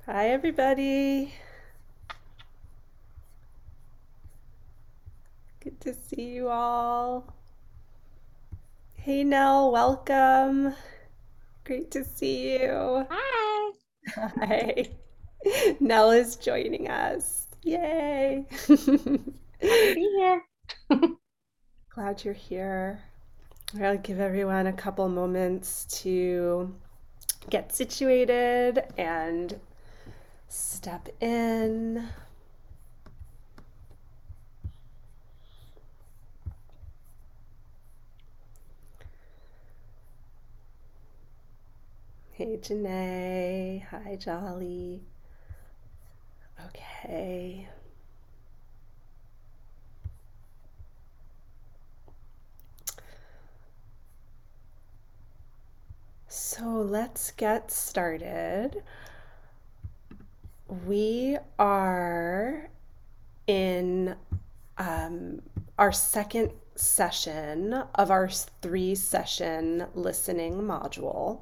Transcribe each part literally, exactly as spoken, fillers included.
Hi, everybody. Good to see you all. Hey, Nell, welcome. Great to see you. Hi. Hi. Nell is joining us. Yay. Happy to be here. Glad you're here. I'll give everyone a couple moments to get situated and step in. Hey, Janae. Hi, Jolly. Okay. So let's get started. We are in um, our second session of our three session listening module.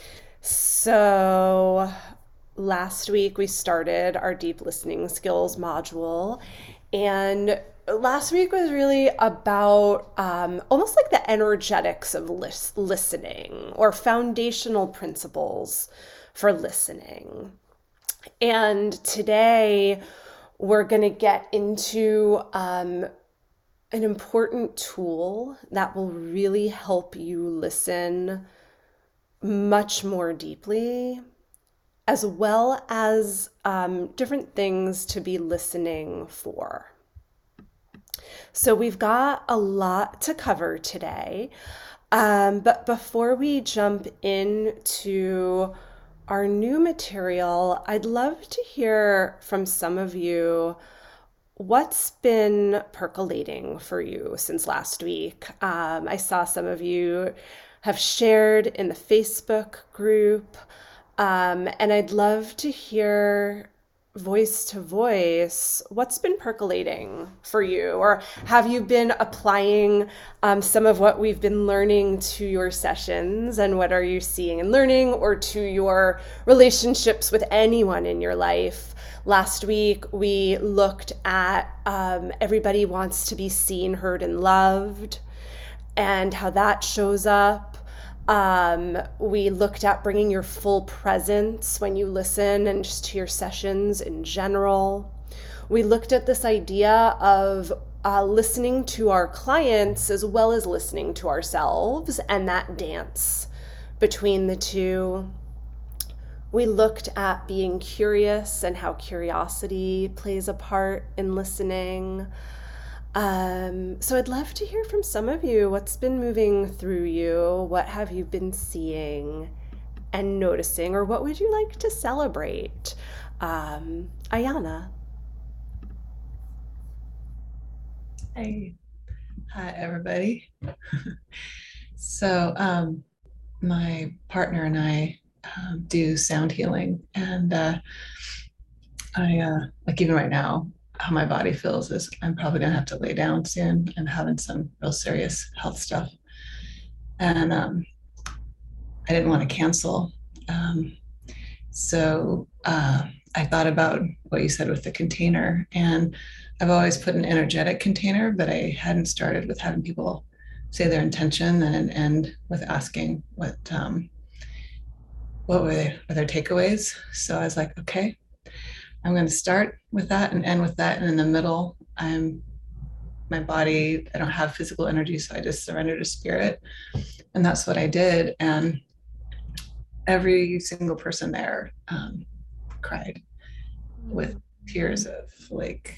So last week we started our deep listening skills module, and last week was really about um, almost like the energetics of lis- listening or foundational principles for listening. And today we're going to get into um, an important tool that will really help you listen much more deeply, as well as um, different things to be listening for. So, we've got a lot to cover today. Um, but before we jump into our new material, I'd love to hear from some of you what's been percolating for you since last week. Um, I saw some of you have shared in the Facebook group, um, and I'd love to hear voice to voice what's been percolating for you, or have you been applying um, some of what we've been learning to your sessions, and what are you seeing and learning, or to your relationships with anyone in your life? Last week we looked at um, everybody wants to be seen, heard, and loved, and how that shows up. Um, we looked at bringing your full presence when you listen and just to your sessions in general. We looked at this idea of uh, listening to our clients as well as listening to ourselves and that dance between the two. We looked at being curious and how curiosity plays a part in listening. Um, so I'd love to hear from some of you. What's been moving through you? What have you been seeing and noticing? Or what would you like to celebrate? Um, Ayana. Hey, hi everybody. So, um, my partner and I um, do sound healing, and uh, I uh, like even right now, how my body feels is I'm probably gonna have to lay down soon. I'm having some real serious health stuff, and um, I didn't want to cancel. Um, so uh, I thought about what you said with the container, and I've always put an energetic container, but I hadn't started with having people say their intention and end with asking what um, what were, they, were their takeaways. So I was like, okay, I'm going to start with that and end with that, and in the middle, I'm my body. I don't have physical energy, so I just surrender to spirit, and that's what I did. And every single person there um, cried with tears of like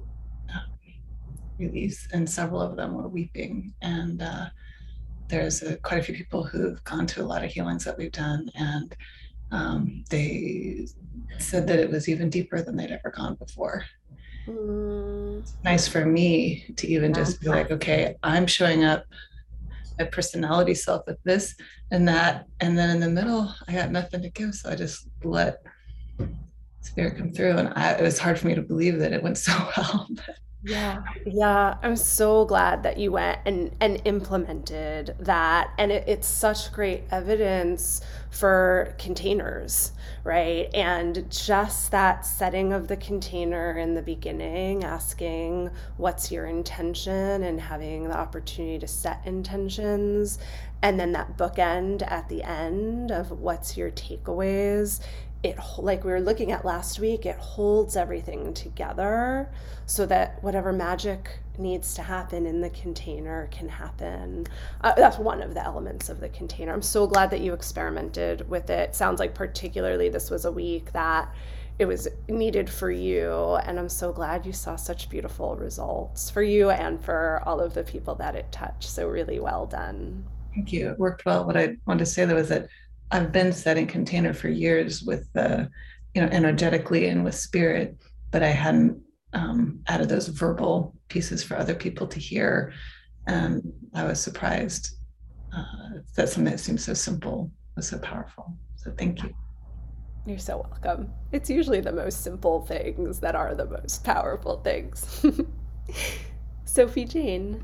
release, and several of them were weeping. And uh, there's a, quite a few people who've gone to a lot of healings that we've done, and um, they said that it was even deeper than they'd ever gone before. Mm, Nice for me to even yeah. just be like, okay, I'm showing up my personality self with this and that, and then in the middle, I got nothing to give, so I just let spirit come through. And I, it was hard for me to believe that it went so well. Yeah, yeah. I'm so glad that you went and and implemented that. And it, it's such great evidence for containers, right? And just that setting of the container in the beginning, asking what's your intention and having the opportunity to set intentions, and then that bookend at the end of what's your takeaways. It, like we were looking at last week, it holds everything together so that whatever magic needs to happen in the container can happen. Uh, that's one of the elements of the container. I'm so glad that you experimented with it. Sounds like particularly this was a week that it was needed for you, and I'm so glad you saw such beautiful results for you and for all of the people that it touched. So really well done. Thank you. It worked well. What I wanted to say though is that I've been setting container for years with uh, you know, energetically and with spirit, but I hadn't um, added those verbal pieces for other people to hear. And I was surprised uh, that something that seems so simple was so powerful. So thank you. You're so welcome. It's usually the most simple things that are the most powerful things. Sophie Jane.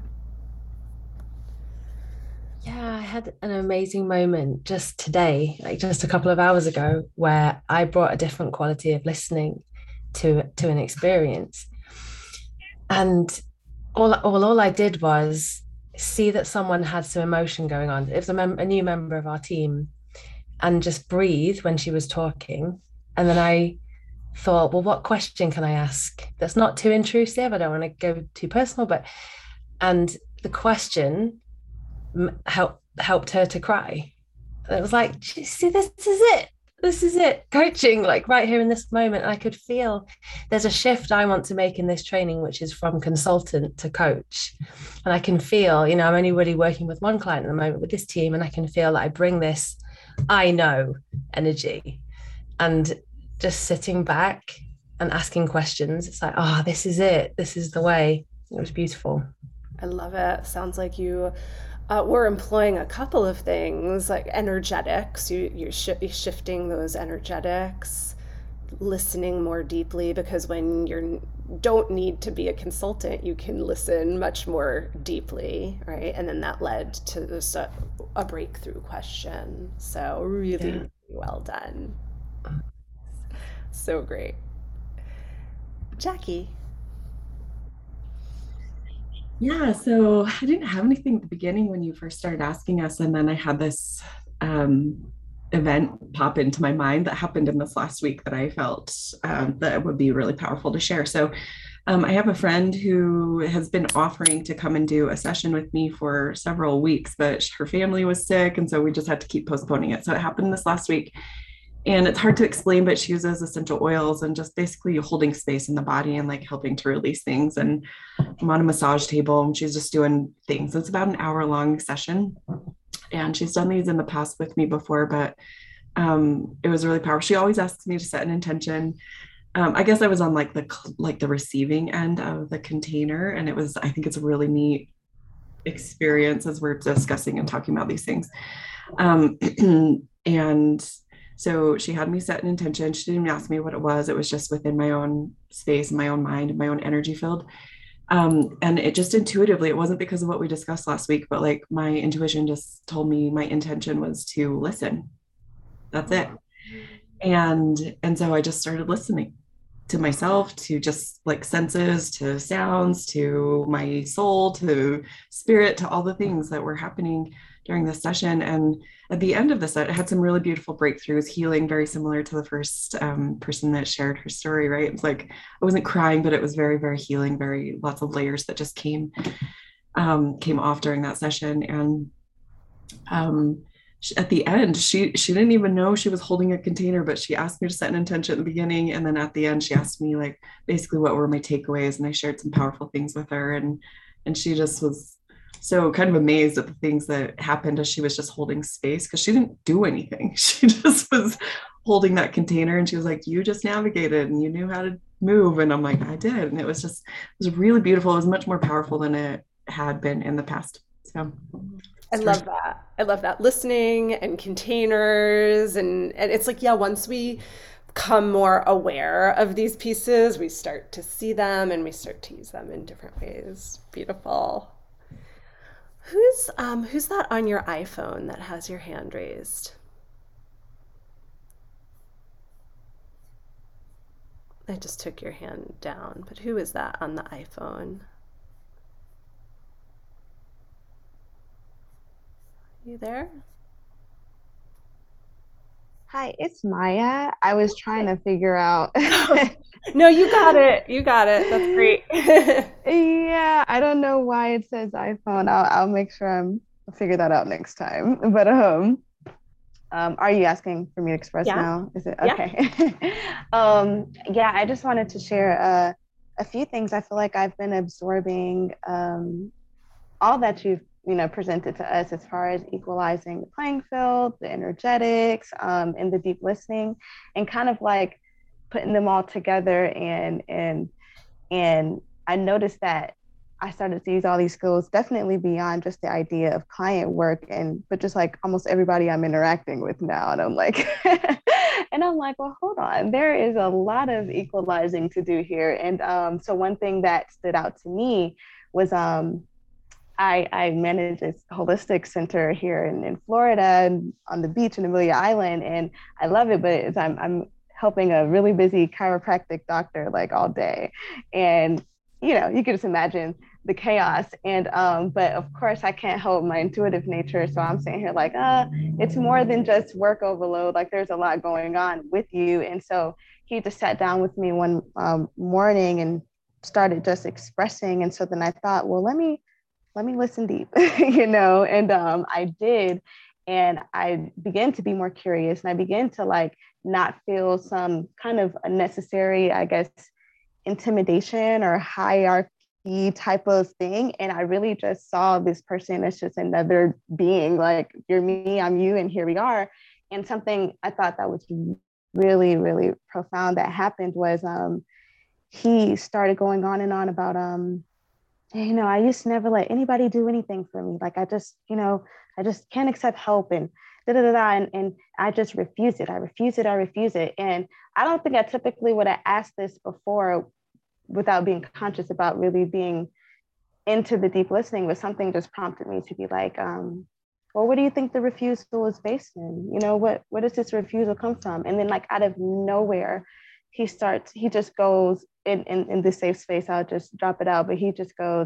Yeah, I had an amazing moment just today, like just a couple of hours ago, where I brought a different quality of listening to to an experience. And all all, all I did was see that someone had some emotion going on. It was a, mem- a new member of our team, and just breathe when she was talking. And then I thought, well, what question can I ask that's not too intrusive? I don't want to go too personal, but and the question help, helped her to cry. And it was like, see, this is it. This is it. Coaching, like right here in this moment. And I could feel there's a shift I want to make in this training, which is from consultant to coach. And I can feel, you know, I'm only really working with one client at the moment with this team, and I can feel that I bring this I know energy. And just sitting back and asking questions, it's like, oh, this is it. This is the way. It was beautiful. I love it. Sounds like you uh, were employing a couple of things like energetics. You, you're, sh- you're shifting those energetics, listening more deeply, because when you don't need to be a consultant, you can listen much more deeply, right? And then that led to this, uh, a breakthrough question. So really, Yeah. really well done. So great. Jackie. Yeah, so I didn't have anything at the beginning when you first started asking us, and then I had this um, event pop into my mind that happened in this last week that I felt um, that would be really powerful to share. So um, I have a friend who has been offering to come and do a session with me for several weeks, but her family was sick, and so we just had to keep postponing it. So it happened this last week. And it's hard to explain, but she uses essential oils and just basically holding space in the body and like helping to release things. And I'm on a massage table and she's just doing things. It's about an hour long session. And she's done these in the past with me before, but um, it was really powerful. She always asks me to set an intention. Um, I guess I was on like the like the receiving end of the container, and it was, I think it's a really neat experience as we're discussing and talking about these things. Um, and so she had me set an intention. She didn't even ask me what it was. It was just within my own space, my own mind, my own energy field. Um, and it just intuitively, it wasn't because of what we discussed last week, but like my intuition just told me my intention was to listen. That's it. And and so I just started listening to myself, to just like senses, to sounds, to my soul, to spirit, to all the things that were happening during this session. And at the end of the set, it had some really beautiful breakthroughs, healing, very similar to the first um, person that shared her story, right? It was like, I wasn't crying, but it was very, very healing, very lots of layers that just came, um, came off during that session. And um, at the end, she she didn't even know she was holding a container, but she asked me to set an intention at the beginning, and then at the end, she asked me like basically what were my takeaways, and I shared some powerful things with her, and and she just was so kind of amazed at the things that happened as she was just holding space, because she didn't do anything. She just was holding that container, and she was like, "You just navigated, and you knew how to move," and I'm like, "I did," and it was just it was really beautiful. It was much more powerful than it had been in the past. So. I love that. I love that. Listening and containers. And, and it's like, yeah, once we become more aware of these pieces, we start to see them and we start to use them in different ways. Beautiful. Who's um who's that on your iPhone that has your hand raised? I just took your hand down, but who is that on the iPhone? You there? Hi, it's Maya. I was trying to figure out. No, you got it. You got it. That's great. Yeah, I don't know why it says iPhone. I'll I'll make sure I'm I'll figure that out next time. But um, um, are you asking for me to express Yeah. now? Is it Yeah. okay? Um, yeah, I just wanted to share uh, a few things. I feel like I've been absorbing um all that you've you know presented to us as far as equalizing the playing field, the energetics, um, and the deep listening, and kind of like putting them all together. And and and I noticed that I started to use all these skills definitely beyond just the idea of client work, and but just like almost everybody I'm interacting with now. And I'm like, and I'm like, well, hold on, there is a lot of equalizing to do here. And um, so one thing that stood out to me was um, I, I manage this holistic center here in, in Florida and on the beach in Amelia Island, and I love it. But it's, I'm I'm helping a really busy chiropractic doctor like all day, and you know you can just imagine the chaos. And um, but of course I can't help my intuitive nature, so I'm saying here like, uh, it's more than just work overload. Like there's a lot going on with you, and so he just sat down with me one um, morning and started just expressing. And so then I thought, well, let me let me listen deep, you know, and um, I did. And I began to be more curious, and I began to like not feel some kind of unnecessary, I guess, intimidation or hierarchy type of thing. And I really just saw this person as just another being, like, you're me, I'm you, and here we are. And something I thought that was really, really profound that happened was um, he started going on and on about, um, you know, I used to never let anybody do anything for me. Like I just, you know, I just can't accept help and da da da da. And, and I just refuse it. I refuse it. I refuse it. And I don't think I typically would have asked this before without being conscious about really being into the deep listening, but something just prompted me to be like, um, well, what do you think the refusal is based in? You know, what, where does this refusal come from? And then like out of nowhere, he starts, he just goes in, in, in this safe space, I'll just drop it out, but he just goes,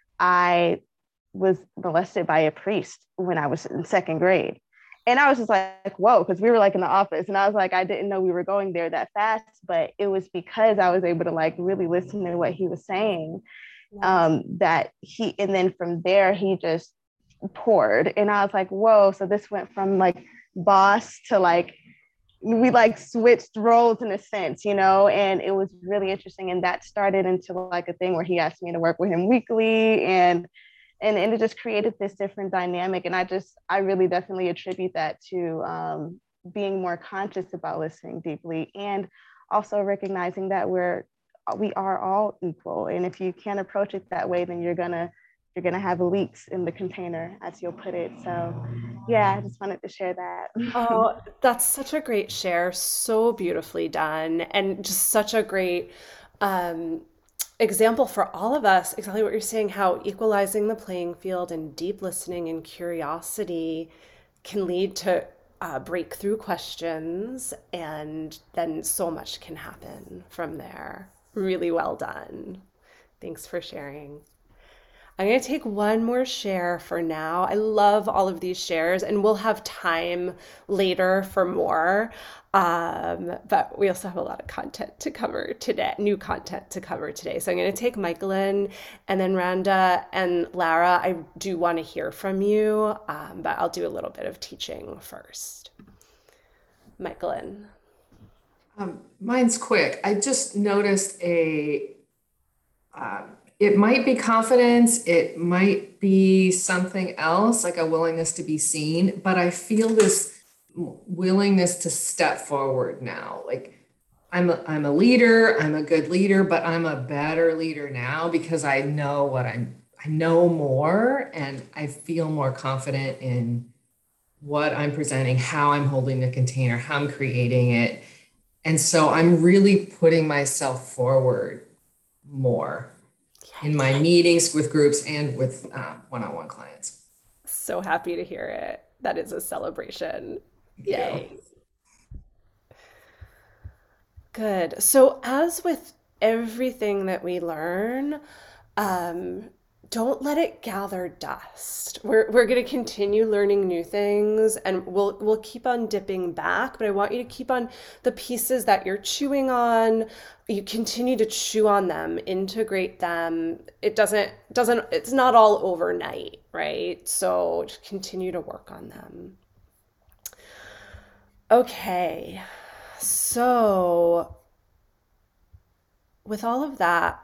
I was molested by a priest when I was in second grade. And I was just like, whoa, because we were like in the office, and I was like, I didn't know we were going there that fast, but it was because I was able to like really listen to what he was saying. Nice. Um, that he, and then from there, he just poured. And I was like, whoa, so this went from like boss to like, we like switched roles in a sense, you know, and it was really interesting. And that started into like a thing where he asked me to work with him weekly, and and, and it just created this different dynamic. And I just, I really definitely attribute that to um, being more conscious about listening deeply, and also recognizing that we're, we are all equal. And if you can't approach it that way, then you're gonna, you're gonna have leaks in the container, as you'll put it. So yeah, I just wanted to share that. Oh, that's such a great share. So beautifully done. And just such a great um, example for all of us. Exactly what you're saying, how equalizing the playing field and deep listening and curiosity can lead to uh, breakthrough questions. And then so much can happen from there. Really well done. Thanks for sharing. I'm going to take one more share for now. I love all of these shares, and we'll have time later for more. Um, but we also have a lot of content to cover today, new content to cover today. So I'm going to take Michaelin, and then Randa and Lara. I do want to hear from you, um, but I'll do a little bit of teaching first. Michaelin. Um, mine's quick. I just noticed a, uh, it might be confidence, it might be something else, like a willingness to be seen, but I feel this willingness to step forward now. Like I'm a, I'm a leader, I'm a good leader, but I'm a better leader now because I know what I'm, I know more, and I feel more confident in what I'm presenting, how I'm holding the container, how I'm creating it. And so I'm really putting myself forward more in my meetings with groups and with uh, one-on-one clients. So happy to hear it. That is a celebration. Thank Yay. you. Good. So, as with everything that we learn, um, don't let it gather dust. We're we're going to continue learning new things, and we'll we'll keep on dipping back, but I want you to keep on the pieces that you're chewing on. You continue to chew on them, integrate them. It doesn't doesn't it's not all overnight, right? So just continue to work on them. Okay. So with all of that,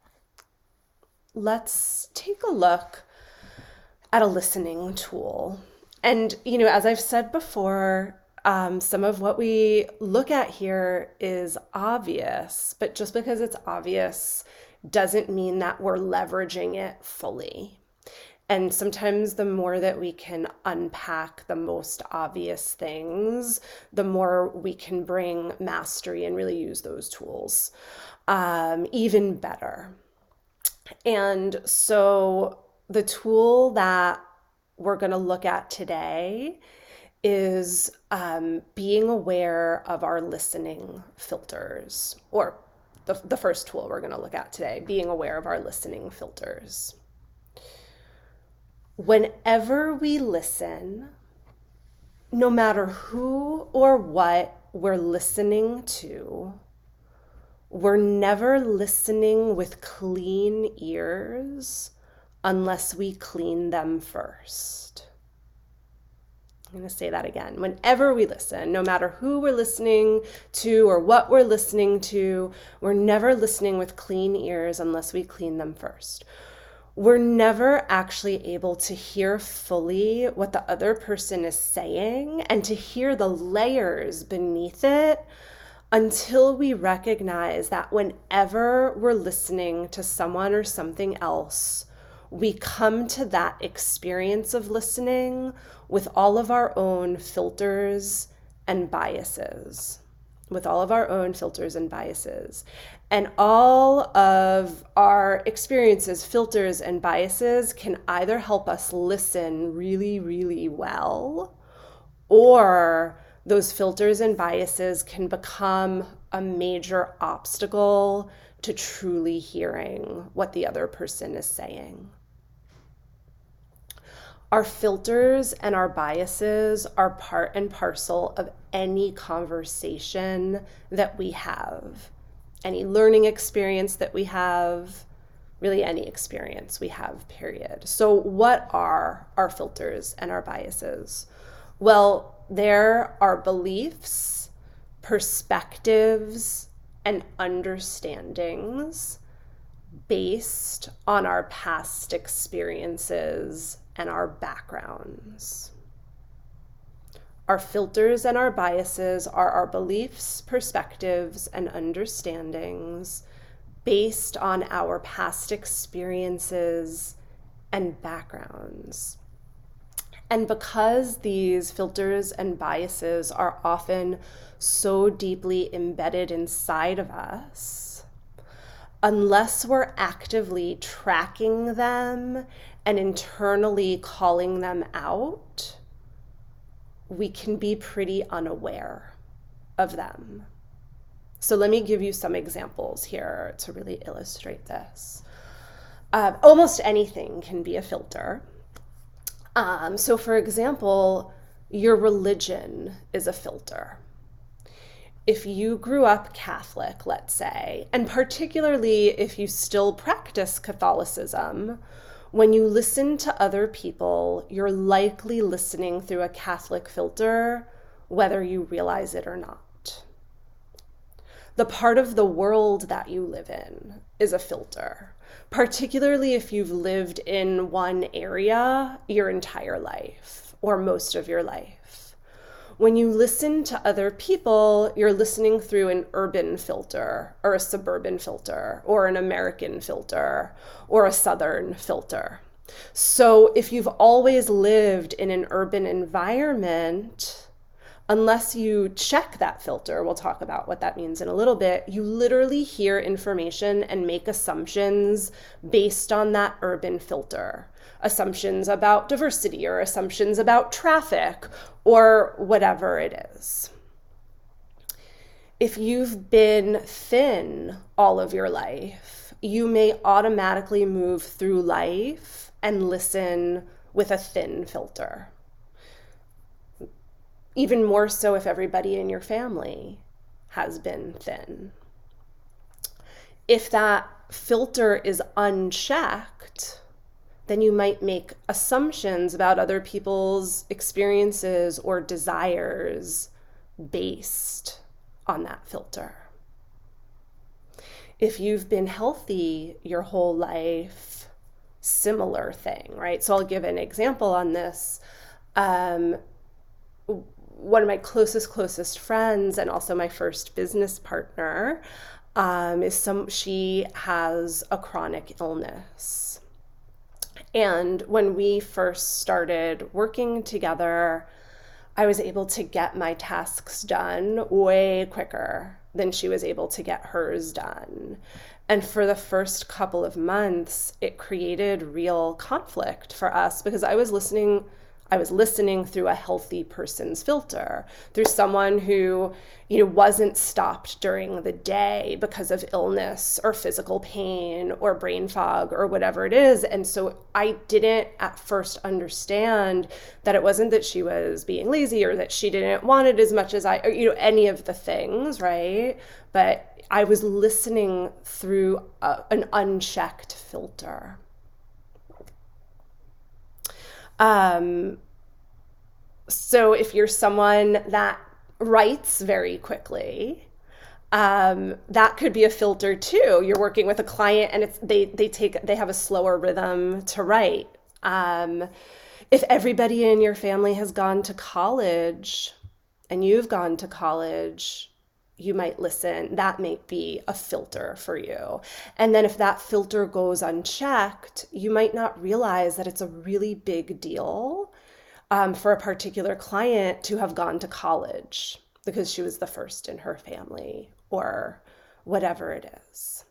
let's take a look at a listening tool. And, you know, as I've said before, um, some of what we look at here is obvious, but just because it's obvious doesn't mean that we're leveraging it fully. And sometimes the more that we can unpack the most obvious things, the more we can bring mastery and really use those tools um, even better. And so the tool that we're going to look at today is um, being aware of our listening filters, or the, the first tool we're going to look at today, being aware of our listening filters. Whenever we listen, no matter who or what we're listening to, we're never listening with clean ears unless we clean them first. I'm going to say that again. Whenever we listen, no matter who we're listening to or what we're listening to, we're never listening with clean ears unless we clean them first. We're never actually able to hear fully what the other person is saying and to hear the layers beneath it until we recognize that whenever we're listening to someone or something else, we come to that experience of listening with all of our own filters and biases. With all of our own filters and biases. And all of our experiences, filters, and biases can either help us listen really, really well, or those filters and biases can become a major obstacle to truly hearing what the other person is saying. Our filters and our biases are part and parcel of any conversation that we have, any learning experience that we have, really any experience we have, period. So what are our filters and our biases? Well, there are beliefs, perspectives, and understandings based on our past experiences and our backgrounds. Our filters and our biases are our beliefs, perspectives, and understandings based on our past experiences and backgrounds. And because these filters and biases are often so deeply embedded inside of us, unless we're actively tracking them and internally calling them out, we can be pretty unaware of them. So let me give you some examples here to really illustrate this. Uh, almost anything can be a filter. Um, so for example, your religion is a filter. If you grew up Catholic, let's say, and particularly if you still practice Catholicism, when you listen to other people, you're likely listening through a Catholic filter, whether you realize it or not. The part of the world that you live in is a filter, particularly if you've lived in one area your entire life or most of your life. When you listen to other people, you're listening through an urban filter or a suburban filter or an American filter or a Southern filter. So if you've always lived in an urban environment, unless you check that filter, we'll talk about what that means in a little bit, you literally hear information and make assumptions based on that urban filter. Assumptions about diversity or assumptions about traffic or whatever it is. If you've been thin all of your life, you may automatically move through life and listen with a thin filter. Even more so if everybody in your family has been thin. If that filter is unchecked, then you might make assumptions about other people's experiences or desires based on that filter. If you've been healthy your whole life, similar thing, right? So I'll give an example on this. Um, one of my closest, closest friends, and also my first business partner, um, is some, she has a chronic illness. And when we first started working together, I was able to get my tasks done way quicker than she was able to get hers done. And for the first couple of months, it created real conflict for us because I was listening I was listening through a healthy person's filter, through someone who, you know, wasn't stopped during the day because of illness or physical pain or brain fog or whatever it is. And so I didn't at first understand that it wasn't that she was being lazy or that she didn't want it as much as I, or, you know, any of the things, right? But I was listening through a, an unchecked filter. Um, so if you're someone that writes very quickly, um, that could be a filter too. You're working with a client and it's, they, they take, they have a slower rhythm to write. Um, if everybody in your family has gone to college and you've gone to college, you might listen. That might be a filter for you. And then if that filter goes unchecked, you might not realize that it's a really big deal um, for a particular client to have gone to college because she was the first in her family or whatever it is.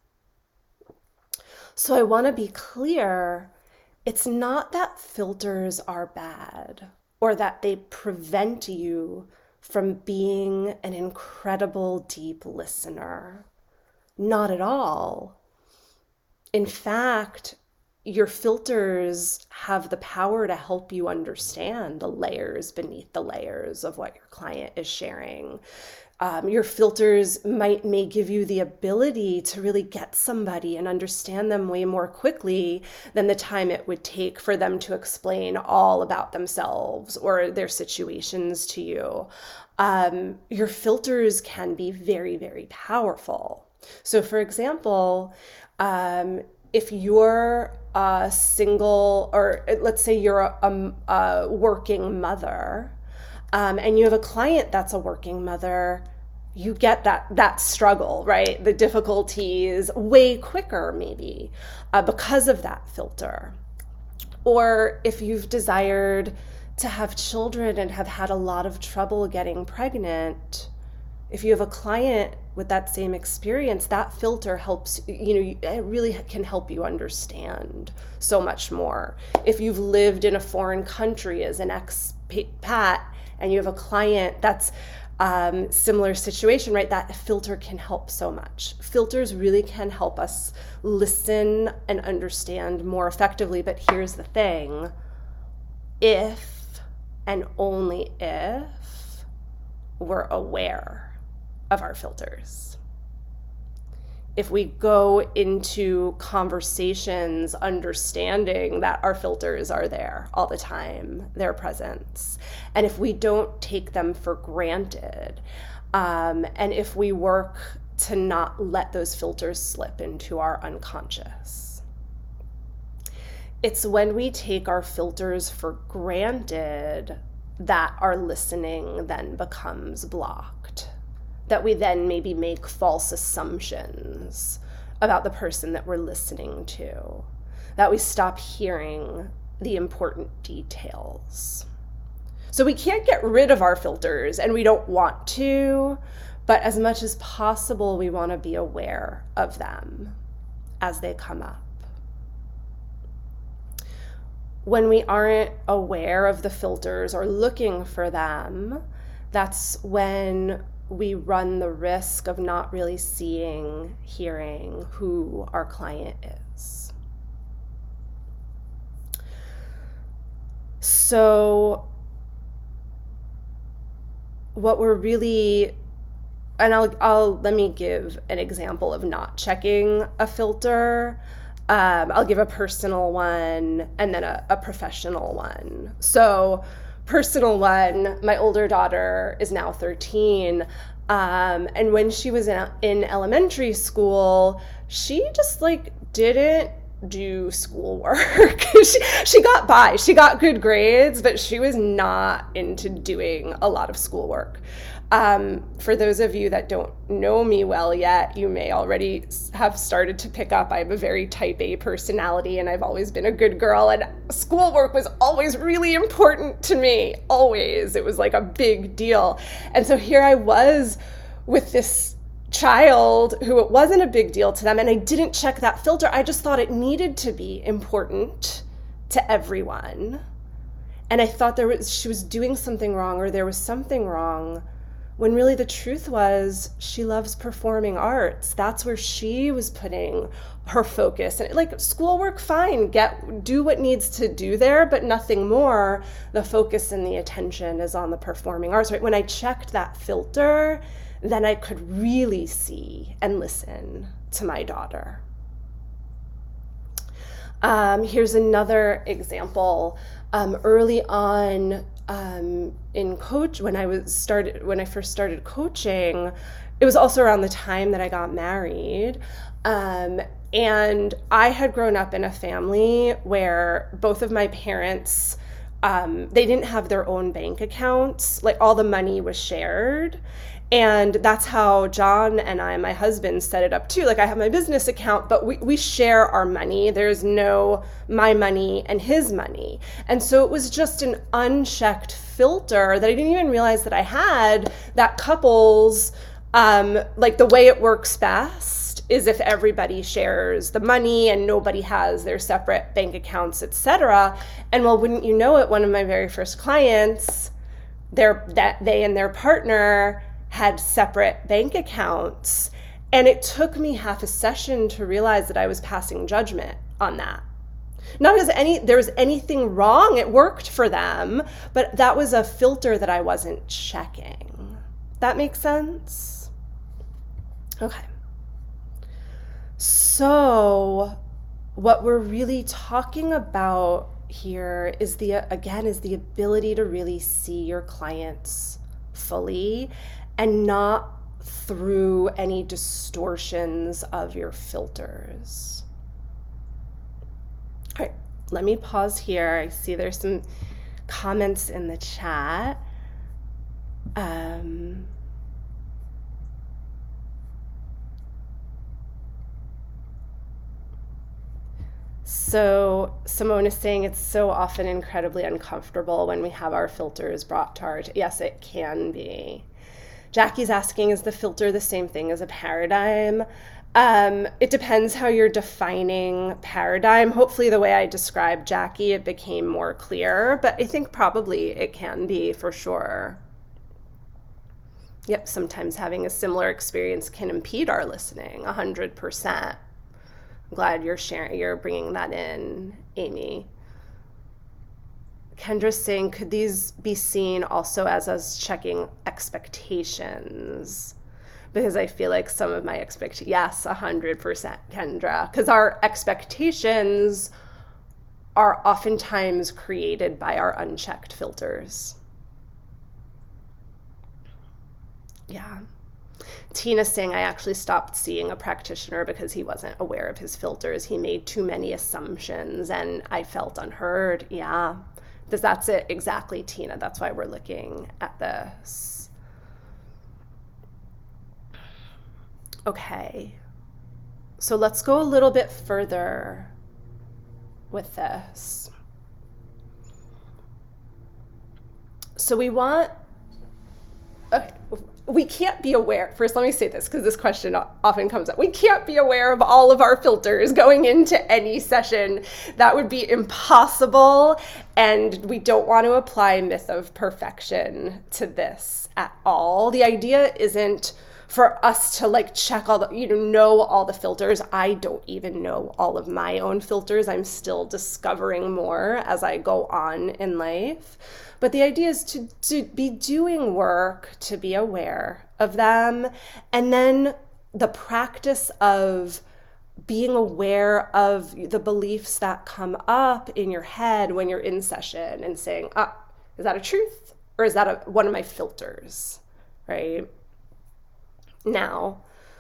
So I want to be clear, it's not that filters are bad or that they prevent you from being an incredible deep listener. Not at all. In fact, your filters have the power to help you understand the layers beneath the layers of what your client is sharing. Um, your filters might may give you the ability to really get somebody and understand them way more quickly than the time it would take for them to explain all about themselves or their situations to you. Um, your filters can be very, very powerful. So for example, um, if you're a single, or let's say you're a, a, a working mother, Um, and you have a client that's a working mother, you get that that struggle, right? The difficulties way quicker maybe uh, because of that filter. Or if you've desired to have children and have had a lot of trouble getting pregnant, if you have a client with that same experience, that filter helps, you know, it really can help you understand so much more. If you've lived in a foreign country as an expat, and you have a client that's um, similar situation, right? That filter can help so much. Filters really can help us listen and understand more effectively. But here's the thing, if and only if we're aware of our filters. If we go into conversations understanding that our filters are there all the time, their presence, and if we don't take them for granted, um, and if we work to not let those filters slip into our unconscious. It's when we take our filters for granted that our listening then becomes blocked, that we then maybe make false assumptions about the person that we're listening to, that we stop hearing the important details. So we can't get rid of our filters, and we don't want to, but as much as possible, we want to be aware of them as they come up. When we aren't aware of the filters or looking for them, that's when we run the risk of not really seeing, hearing who our client is. So what we're really, and I'll, I'll let me give an example of not checking a filter. Um, I'll give a personal one and then a, a professional one. So personal one, my older daughter is now thirteen. Um, and when she was in, in elementary school, she just like didn't do schoolwork. she, she got by, she got good grades, but she was not into doing a lot of schoolwork. Um, for those of you that don't know me well yet, you may already have started to pick up I have a very type A personality, and I've always been a good girl, and schoolwork was always really important to me, always. It was like a big deal. And so here I was with this child who it wasn't a big deal to them, and I didn't check that filter. I just thought it needed to be important to everyone. And I thought there was she was doing something wrong, or there was something wrong, when really the truth was she loves performing arts. That's where she was putting her focus. And like schoolwork, fine, get do what needs to do there, but nothing more. The focus and the attention is on the performing arts, right? When I checked that filter, then I could really see and listen to my daughter. Um, here's another example. Um, early on um, in coach, when I was started, when I first started coaching, it was also around the time that I got married. Um, and I had grown up in a family where both of my parents, um, they didn't have their own bank accounts. Like all the money was shared. And that's how John and I, my husband, set it up too. Like I have my business account, but we, we share our money. There's no my money and his money. And so it was just an unchecked filter that I didn't even realize that I had, that couples, um, like the way it works best is if everybody shares the money and nobody has their separate bank accounts, et cetera. And well, wouldn't you know it, one of my very first clients, their, that they and their partner had separate bank accounts. And it took me half a session to realize that I was passing judgment on that. Not because any there was anything wrong, it worked for them, but that was a filter that I wasn't checking. That makes sense? Okay. So what we're really talking about here is the, again, is the ability to really see your clients fully and not through any distortions of your filters. All right, let me pause here. I see there's some comments in the chat. Um, So Simone is saying it's so often incredibly uncomfortable when we have our filters brought to our, yes, it can be. Jackie's asking, is the filter the same thing as a paradigm? Um, it depends how you're defining paradigm. Hopefully the way I described Jackie, it became more clear, but I think probably it can be for sure. Yep, sometimes having a similar experience can impede our listening, one hundred percent. I'm glad you're sharing, you're bringing that in, Amy. Kendra's saying, could these be seen also as us checking expectations? Because I feel like some of my expectations, yes, one hundred percent, Kendra, because our expectations are oftentimes created by our unchecked filters. Yeah. Tina's saying, I actually stopped seeing a practitioner because he wasn't aware of his filters. He made too many assumptions and I felt unheard. Yeah, because that's it exactly, Tina. That's why we're looking at this. Okay, so let's go a little bit further with this. So we want, okay, we can't be aware, first let me say this because this question often comes up. We can't be aware of all of our filters going into any session. That would be impossible, and we don't want to apply myth of perfection to this at all. The idea isn't for us to like check all the, you know, know all the filters. I don't even know all of my own filters. I'm still discovering more as I go on in life. But the idea is to, to be doing work, to be aware of them. And then the practice of being aware of the beliefs that come up in your head when you're in session and saying, ah, is that a truth? Or is that a, one of my filters, right? Now,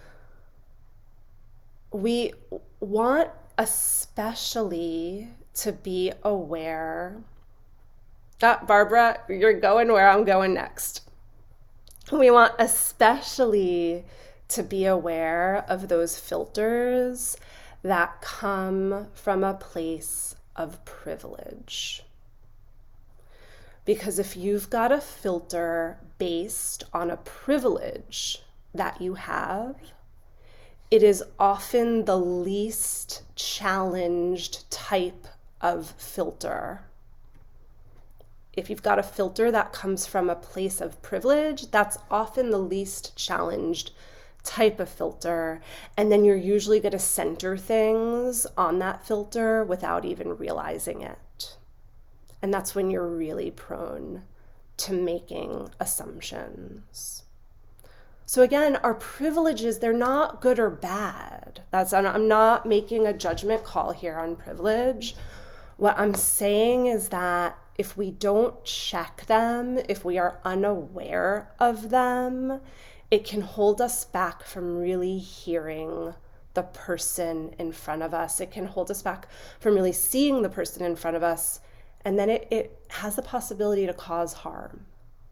we want especially to be aware. Ah, Barbara, you're going where I'm going next. We want especially to be aware of those filters that come from a place of privilege. Because if you've got a filter based on a privilege that you have, it is often the least challenged type of filter. If you've got a filter that comes from a place of privilege, that's often the least challenged type of filter. And then you're usually going to center things on that filter without even realizing it. And that's when you're really prone to making assumptions. So again, our privileges, they're not good or bad. That's, I'm not making a judgment call here on privilege. What I'm saying is that if we don't check them, if we are unaware of them, it can hold us back from really hearing the person in front of us. It can hold us back from really seeing the person in front of us. And then it, it has the possibility to cause harm.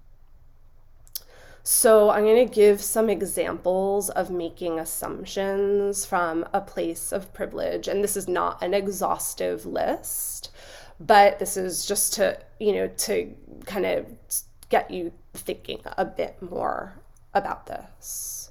So I'm going to give some examples of making assumptions from a place of privilege. And this is not an exhaustive list, but this is just to, you know, to kind of get you thinking a bit more about this.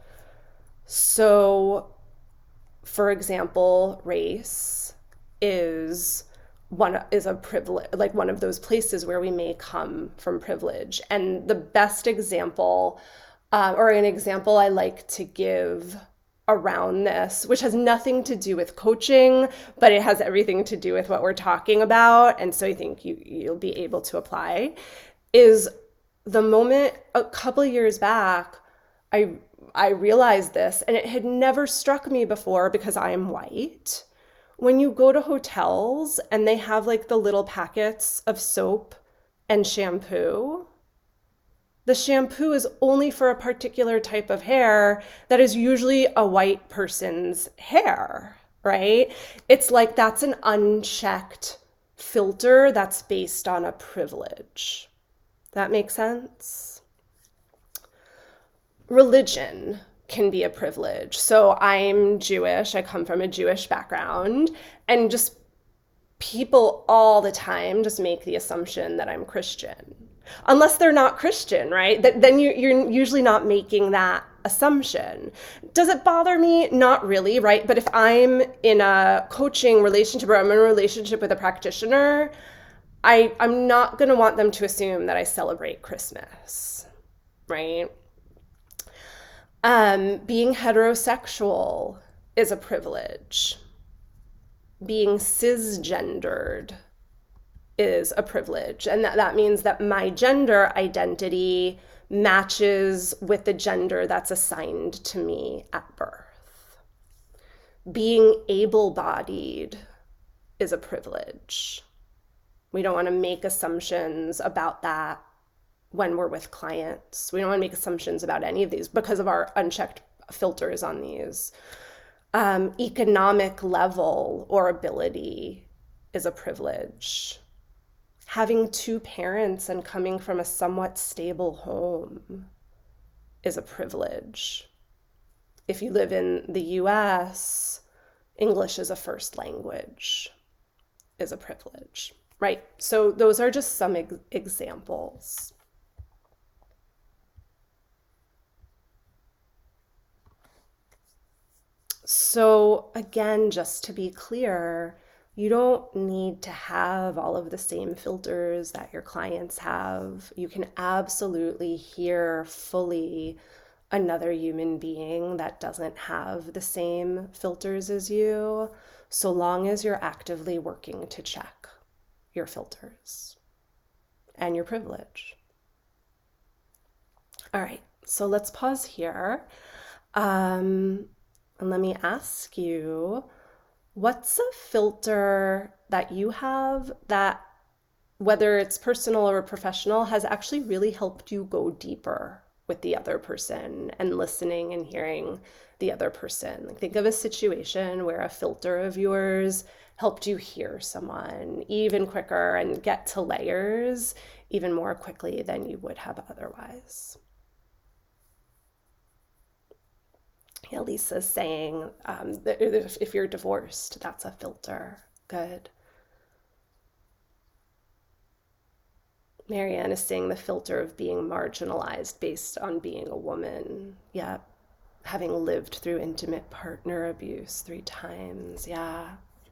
So, for example, race is one is a privilege, like one of those places where we may come from privilege. And the best example, uh, or an example I like to give around this, which has nothing to do with coaching, but it has everything to do with what we're talking about, and so I think you you'll be able to apply, is the moment a couple of years back, I I realized this, and it had never struck me before because I am white. When you go to hotels and they have like the little packets of soap and shampoo, the shampoo is only for a particular type of hair that is usually a white person's hair, right? It's like that's an unchecked filter that's based on a privilege. That makes sense? Religion can be a privilege. So I'm Jewish, I come from a Jewish background, and just people all the time just make the assumption that I'm Christian. Unless they're not Christian, right? That, then you, you're usually not making that assumption. Does it bother me? Not really, right? But if I'm in a coaching relationship or I'm in a relationship with a practitioner, I, I'm not going to want them to assume that I celebrate Christmas, right? Um, being heterosexual is a privilege. Being cisgendered is a privilege. And that, that means that my gender identity matches with the gender that's assigned to me at birth. Being able-bodied is a privilege. We don't want to make assumptions about that when we're with clients. We don't want to make assumptions about any of these because of our unchecked filters on these. Um, economic level or ability is a privilege. Having two parents and coming from a somewhat stable home is a privilege. If you live in the U S, English as a first language is a privilege, right? So those are just some ex- examples. So again, just to be clear, You don't need to have all of the same filters that your clients have. You can absolutely hear fully another human being that doesn't have the same filters as you, so long as you're actively working to check your filters and your privilege. All right, so let's pause here. Um, and let me ask you, what's a filter that you have that, whether it's personal or professional, has actually really helped you go deeper with the other person and listening and hearing the other person? Like, think of a situation where a filter of yours helped you hear someone even quicker and get to layers even more quickly than you would have otherwise. Yeah, Lisa's saying um, that if you're divorced, that's a filter. Good. Marianne is saying the filter of being marginalized based on being a woman. Yeah. Having lived through intimate partner abuse three times. Yeah.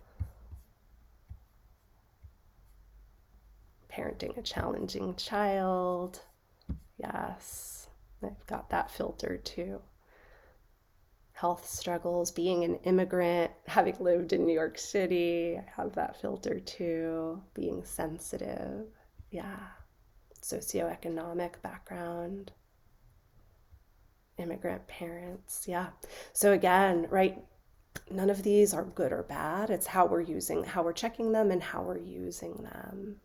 Parenting a challenging child. Yes. I've got that filter too. Health struggles, being an immigrant, having lived in New York City, I have that filter too. Being sensitive, yeah. Socioeconomic background, immigrant parents, yeah. So again, right, none of these are good or bad. It's how we're using, how we're checking them and how we're using them.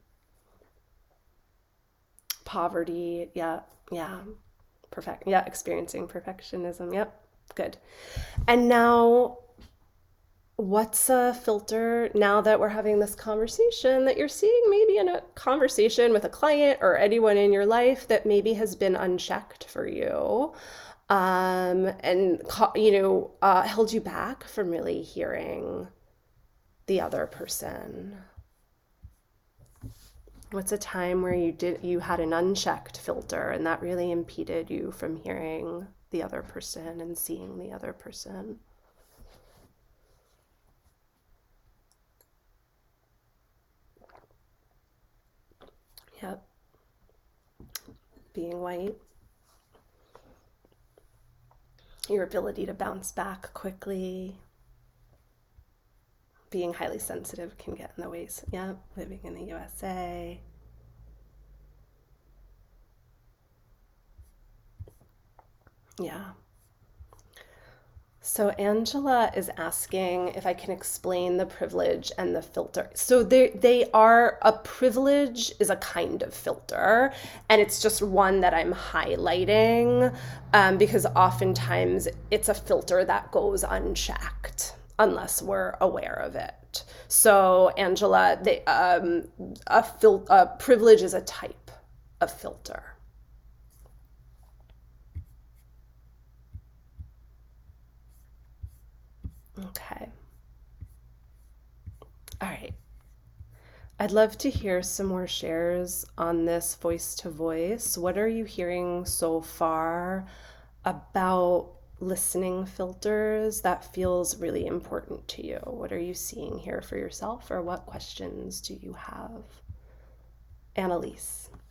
Poverty, yeah, yeah. Perfect, yeah, experiencing perfectionism, yep. Good. And now, what's a filter now that we're having this conversation that you're seeing maybe in a conversation with a client or anyone in your life that maybe has been unchecked for you, um, and, you know, uh, held you back from really hearing the other person? What's a time where you did, you had an unchecked filter and that really impeded you from hearing the other person and seeing the other person? Yep. Being white. Your ability to bounce back quickly. Being highly sensitive can get in the way. Yep. Living in the U S A. Yeah. So Angela is asking if I can explain the privilege and the filter. So they they are, a privilege is a kind of filter, and it's just one that I'm highlighting um, because oftentimes it's a filter that goes unchecked unless we're aware of it. So Angela, they, um, a, fil- a privilege is a type of filter. Okay. All right. I'd love to hear some more shares on this voice to voice. What are you hearing so far about listening filters that feels really important to you? What are you seeing here for yourself, or what questions do you have? Annalise.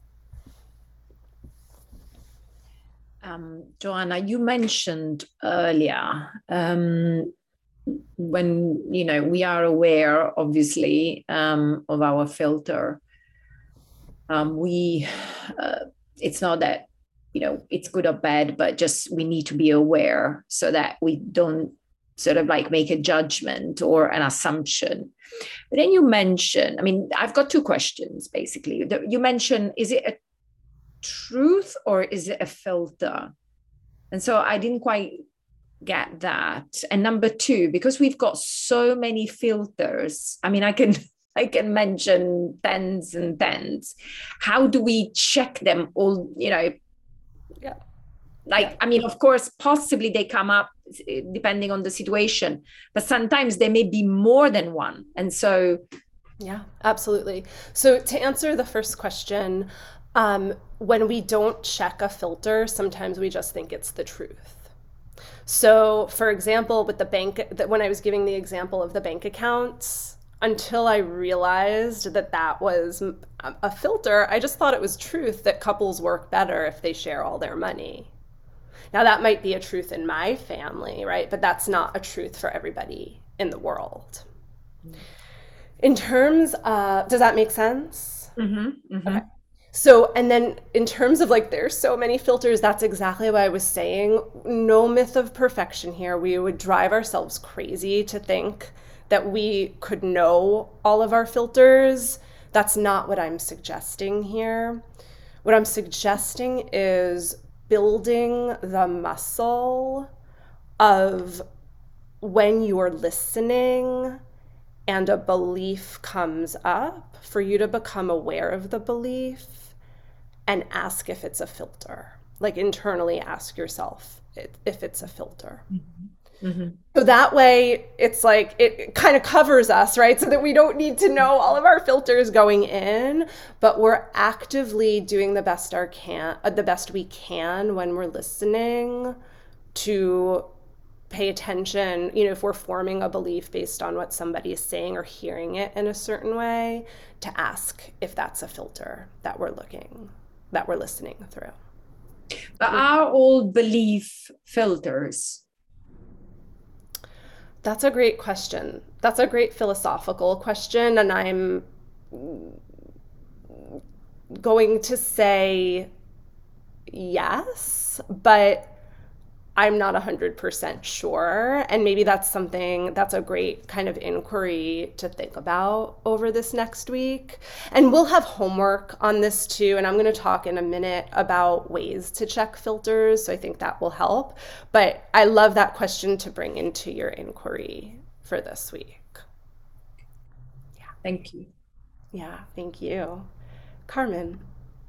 Um, Joanna, you mentioned earlier um, when, you know, we are aware, obviously, um, of our filter. Um, we, uh, it's not that, you know, it's good or bad, but just we need to be aware so that we don't sort of like make a judgment or an assumption. But then you mentioned, I mean, I've got two questions, basically. You mentioned, is it a truth or is it a filter? And so I didn't quite get that. And number two, because we've got so many filters, I mean, I can I can mention tens and tens. How do we check them all? You know, yeah. Like, yeah. I mean, of course, possibly they come up depending on the situation, but sometimes there may be more than one. And so, yeah, absolutely. So to answer the first question, Um, when we don't check a filter, sometimes we just think it's the truth. So for example, with the bank, that when I was giving the example of the bank accounts, until I realized that that was a filter. I just thought it was truth that couples work better if they share all their money. Now, that might be a truth in my family, right? But that's not a truth for everybody in the world. In terms of, does that make sense? Mm-hmm, mm-hmm. Okay. So, and then in terms of like, there's so many filters, that's exactly what I was saying. No myth of perfection here. We would drive ourselves crazy to think that we could know all of our filters. That's not what I'm suggesting here. What I'm suggesting is building the muscle of when you're listening and a belief comes up, for you to become aware of the belief and ask if it's a filter. Like internally ask yourself if it's a filter. Mm-hmm. Mm-hmm. So that way it's like, it kind of covers us, right? So that we don't need to know all of our filters going in, but we're actively doing the best our can, the best we can when we're listening to pay attention, you know, if we're forming a belief based on what somebody is saying or hearing it in a certain way, to ask if that's a filter that we're looking, that we're listening through. But are all belief filters? That's a great question. That's a great philosophical question. And I'm going to say yes, but I'm not one hundred percent sure. And maybe that's something, that's a great kind of inquiry to think about over this next week. And we'll have homework on this too. And I'm going to talk in a minute about ways to check filters. So I think that will help. But I love that question to bring into your inquiry for this week. Yeah. Thank you. Yeah, thank you. Carmen.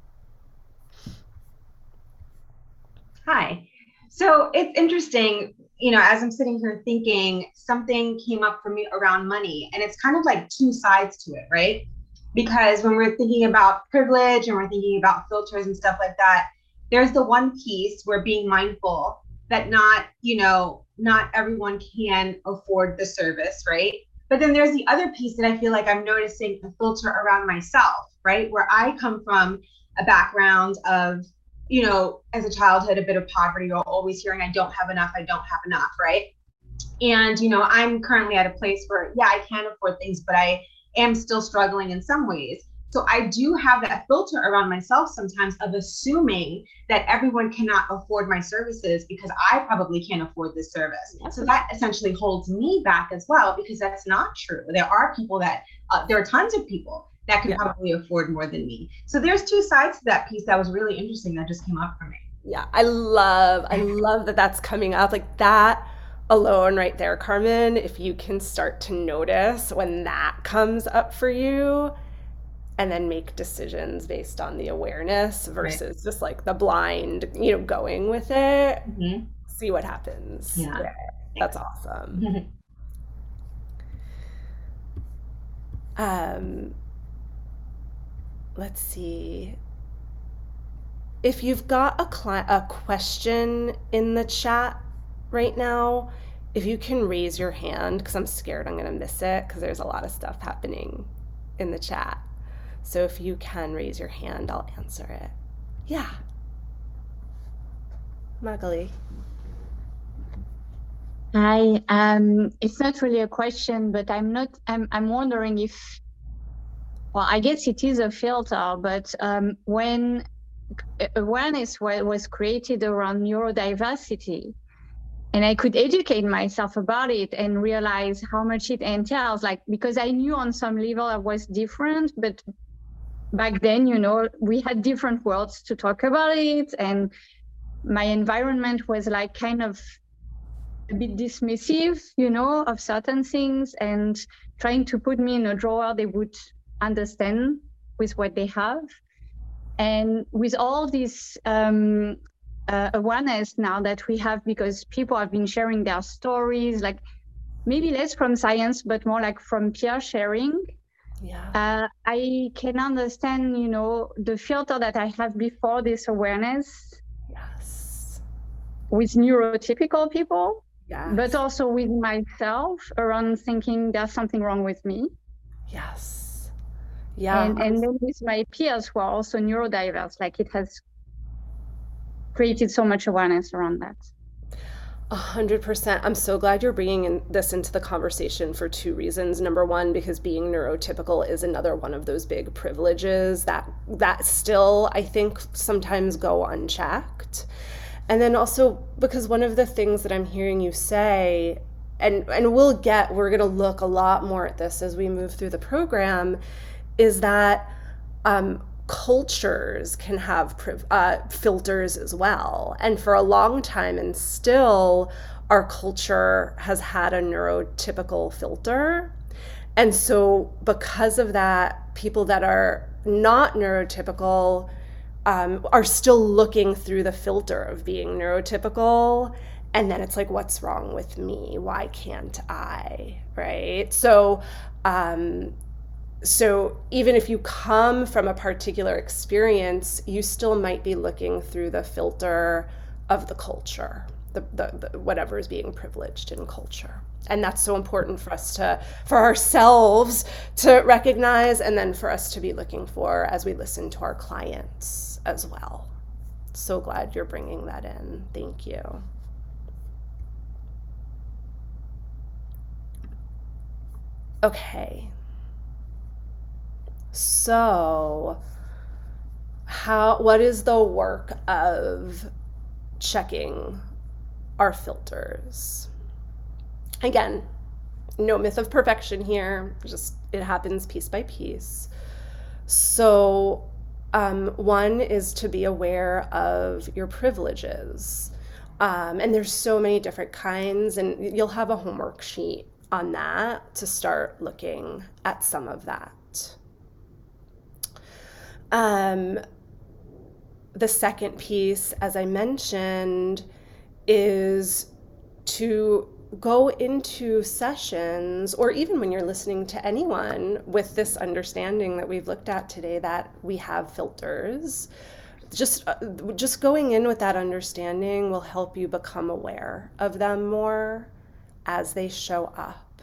Hi. So it's interesting, you know, as I'm sitting here thinking, something came up for me around money, and it's kind of like two sides to it, right? Because when we're thinking about privilege and we're thinking about filters and stuff like that, there's the one piece where being mindful that not, you know, not everyone can afford the service, right? But then there's the other piece that I feel like I'm noticing a filter around myself, right? Where I come from a background of, you know, as a childhood, a bit of poverty, or always hearing, I don't have enough, I don't have enough, right? And, you know, I'm currently at a place where, yeah, I can afford things, but I am still struggling in some ways. So I do have that filter around myself sometimes of assuming that everyone cannot afford my services because I probably can't afford this service. So that essentially holds me back as well, because that's not true. There are people that, uh, there are tons of people that can yeah. probably afford more than me. So there's two sides to that piece that was really interesting that just came up for me. Yeah, I love, I love that that's coming up. Like that alone right there, Carmen, if you can start to notice when that comes up for you and then make decisions based on the awareness versus right. just like the blind, you know, going with it, mm-hmm. see what happens. Yeah, yeah. That's awesome. um, Let's see. If you've got a, cl- a question in the chat right now, if you can raise your hand, because I'm scared I'm going to miss it because there's a lot of stuff happening in the chat. So if you can raise your hand, I'll answer it. Yeah. Magali. Hi. Um, it's not really a question, but I'm not. I'm. I'm wondering if. Well, I guess it is a filter, but um, when awareness was created around neurodiversity, and I could educate myself about it and realize how much it entails, like, because I knew on some level I was different, but back then, you know, we had different words to talk about it, and my environment was like kind of a bit dismissive, you know, of certain things, and trying to put me in a drawer they would understand with what they have. And with all this um, uh, awareness now that we have, because people have been sharing their stories, like maybe less from science, but more like from peer sharing. Yeah. Uh, I can understand, you know, the filter that I have before this awareness. Yes. With neurotypical people, yes. but also with myself around thinking there's something wrong with me. Yes. Yeah. And, and then with my peers who are also neurodiverse, like it has created so much awareness around that. A hundred percent. I'm so glad you're bringing in this into the conversation for two reasons. Number one, because being neurotypical is another one of those big privileges that that still, I think, sometimes go unchecked. And then also because one of the things that I'm hearing you say, and and we'll get, we're going to look a lot more at this as we move through the program, is that um, cultures can have uh, filters as well. And for a long time, and still, our culture has had a neurotypical filter. And so because of that, people that are not neurotypical um, are still looking through the filter of being neurotypical. And then it's like, what's wrong with me? Why can't I? Right? So, um, So even if you come from a particular experience, you still might be looking through the filter of the culture, the, the, the whatever is being privileged in culture. And that's so important for us to, for ourselves to recognize, and then for us to be looking for as we listen to our clients as well. So glad you're bringing that in. Thank you. Okay. So, how, what is the work of checking our filters? Again, no myth of perfection here, just it happens piece by piece. So, um, one is to be aware of your privileges. Um, and there's so many different kinds, and you'll have a homework sheet on that to start looking at some of that. Um, the second piece, as I mentioned, is to go into sessions, or even when you're listening to anyone, with this understanding that we've looked at today, that we have filters. Just, uh, just going in with that understanding will help you become aware of them more as they show up.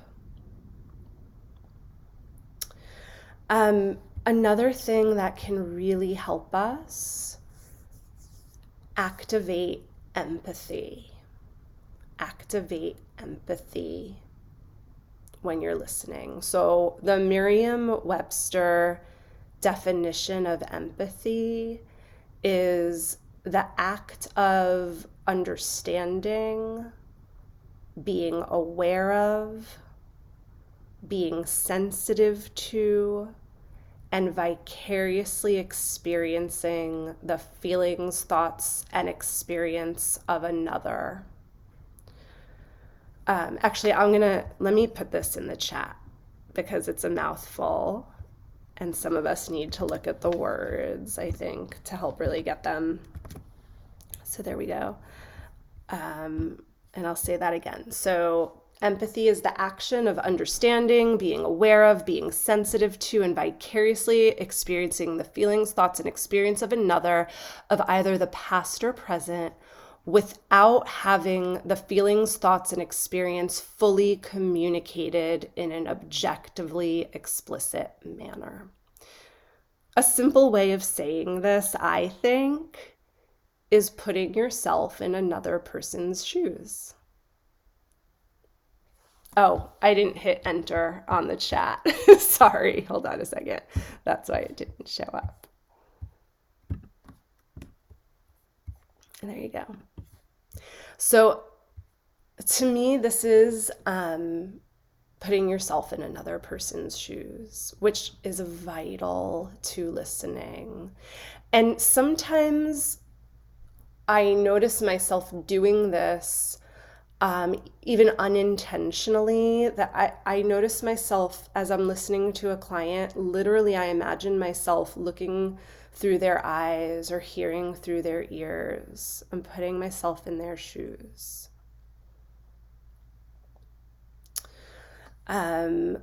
Um, Another thing that can really help us, activate empathy. Activate empathy when you're listening. So the Merriam-Webster definition of empathy is the act of understanding, being aware of, being sensitive to, and vicariously experiencing the feelings, thoughts, and experience of another. Um, actually, I'm gonna, let me put this in the chat because it's a mouthful and some of us need to look at the words, I think, to help really get them. So there we go. Um, and I'll say that again. So empathy is the action of understanding, being aware of, being sensitive to, and vicariously experiencing the feelings, thoughts, and experience of another, of either the past or present, without having the feelings, thoughts, and experience fully communicated in an objectively explicit manner. A simple way of saying this, I think, is putting yourself in another person's shoes. Oh, I didn't hit enter on the chat. Sorry, hold on a second. That's why it didn't show up. And there you go. So to me, this is um, putting yourself in another person's shoes, which is vital to listening. And sometimes I notice myself doing this Um, even unintentionally, that I, I notice myself as I'm listening to a client, literally I imagine myself looking through their eyes or hearing through their ears. I'm putting myself in their shoes. Um,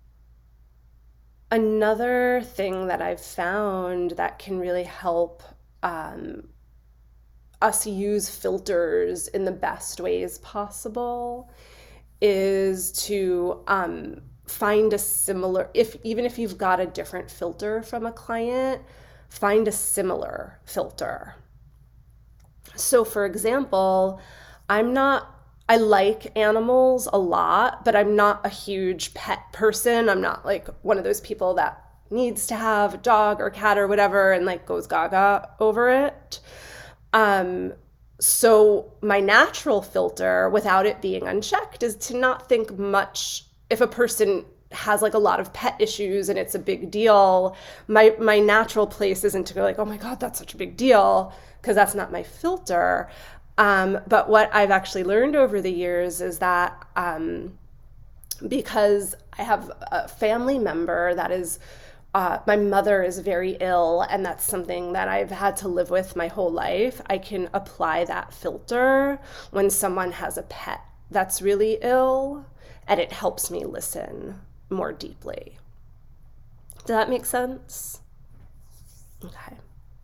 another thing that I've found that can really help um, us use filters in the best ways possible is to um, find a similar, if even if you've got a different filter from a client, find a similar filter. So for example, I'm not, I like animals a lot, but I'm not a huge pet person. I'm not like one of those people that needs to have a dog or cat or whatever and like goes gaga over it. Um, so my natural filter, without it being unchecked, is to not think much. If a person has like a lot of pet issues and it's a big deal, my my natural place isn't to go like, oh my God, that's such a big deal, because that's not my filter. Um, but what I've actually learned over the years is that um, because I have a family member that is, uh, my mother is very ill, and that's something that I've had to live with my whole life, I can apply that filter when someone has a pet that's really ill, and it helps me listen more deeply. Does that make sense? Okay.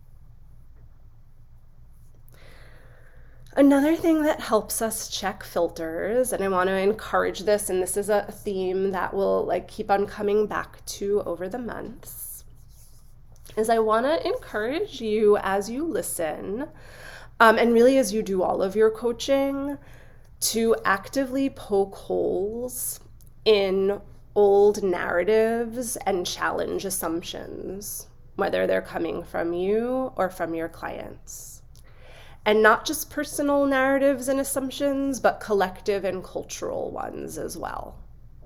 Another thing that helps us check filters, and I want to encourage this, and this is a theme that will like keep on coming back to over the months, is I want to encourage you as you listen, um, and really as you do all of your coaching, to actively poke holes in old narratives and challenge assumptions, whether they're coming from you or from your clients. And not just personal narratives and assumptions, but collective and cultural ones as well.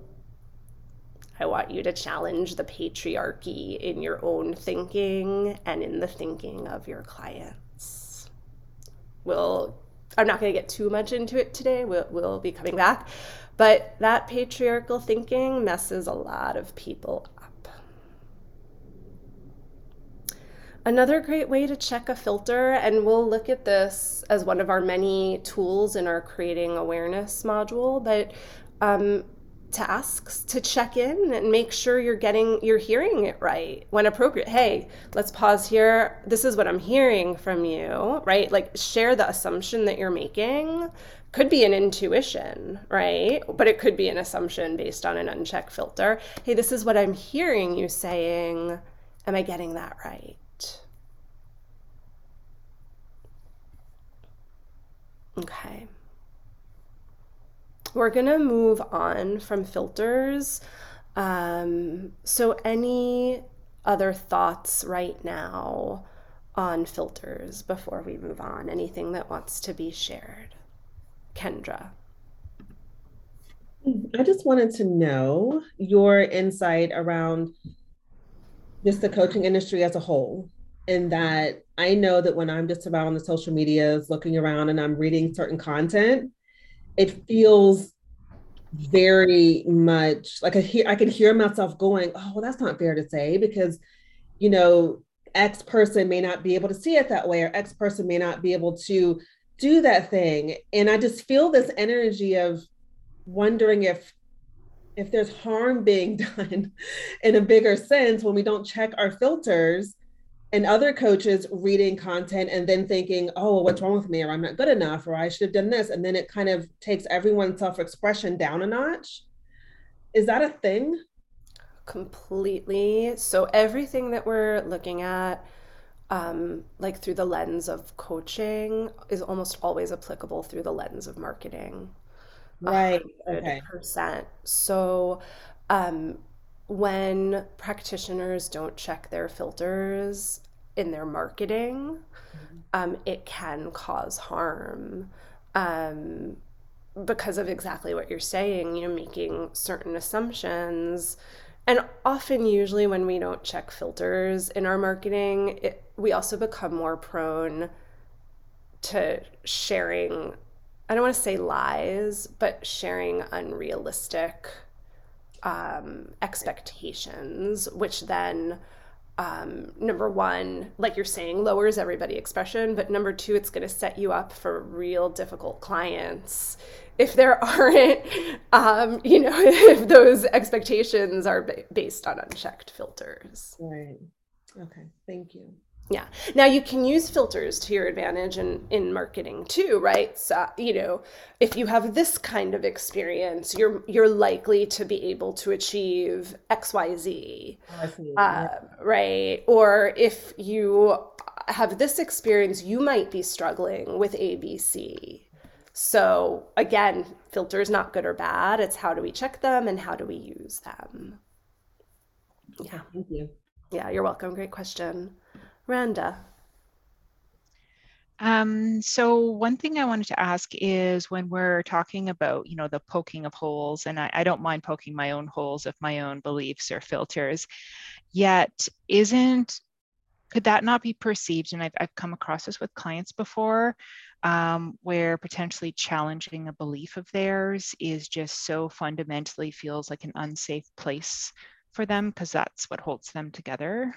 I want you to challenge the patriarchy in your own thinking and in the thinking of your clients. We'll, I'm not going to get too much into it today. We'll, we'll be coming back. But that patriarchal thinking messes a lot of people up. Another great way to check a filter, and we'll look at this as one of our many tools in our Creating Awareness module, but um, tasks to check in and make sure you're getting, you're hearing it right when appropriate. Hey, let's pause here. This is what I'm hearing from you, right? Like share the assumption that you're making. Could be an intuition, right? But it could be an assumption based on an unchecked filter. Hey, this is what I'm hearing you saying. Am I getting that right? Okay. We're gonna move on from filters. Um, so any other thoughts right now on filters before we move on? Anything that wants to be shared? Kendra. I just wanted to know your insight around just the coaching industry as a whole. And that I know that when I'm just around the social medias, looking around and I'm reading certain content, it feels very much like I hear, I can hear myself going, oh, well, that's not fair to say, because, you know, X person may not be able to see it that way, or X person may not be able to do that thing. And I just feel this energy of wondering if if there's harm being done in a bigger sense when we don't check our filters, and other coaches reading content and then thinking, oh, well, what's wrong with me? Or I'm not good enough, or I should have done this. And then it kind of takes everyone's self-expression down a notch. Is that a thing? Completely. So everything that we're looking at, um, like through the lens of coaching, is almost always applicable through the lens of marketing. Right. one hundred percent. Okay. So um, when practitioners don't check their filters in their marketing, mm-hmm. um, it can cause harm um, because of exactly what you're saying, you know, making certain assumptions. And often, usually when we don't check filters in our marketing, it, we also become more prone to sharing, I don't want to say lies, but sharing unrealistic um, expectations, which then, um, number one, like you're saying, lowers everybody's expression, but number two, it's going to set you up for real difficult clients if there aren't, um, you know, if those expectations are ba- based on unchecked filters. Right. Okay. Thank you. Yeah. Now you can use filters to your advantage in, in marketing too, right? So, you know, if you have this kind of experience, you're you're likely to be able to achieve X Y Z. I see. Uh, right. Or if you have this experience, you might be struggling with A B C. So again, filters not good or bad. It's how do we check them and how do we use them? Yeah. Thank you. Yeah, you're welcome. Great question. Randa. Um, so one thing I wanted to ask is when we're talking about, you know, the poking of holes, and I, I don't mind poking my own holes of my own beliefs or filters, yet isn't, could that not be perceived, and I've, I've come across this with clients before, um, where potentially challenging a belief of theirs is just so fundamentally feels like an unsafe place for them because that's what holds them together?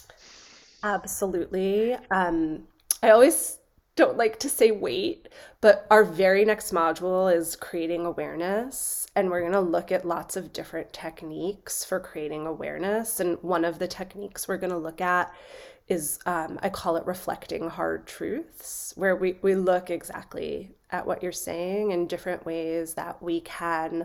Absolutely. Um, I always don't like to say wait, but our very next module is creating awareness. And we're going to look at lots of different techniques for creating awareness. And one of the techniques we're going to look at is, um, I call it reflecting hard truths, where we, we look exactly at what you're saying in different ways that we can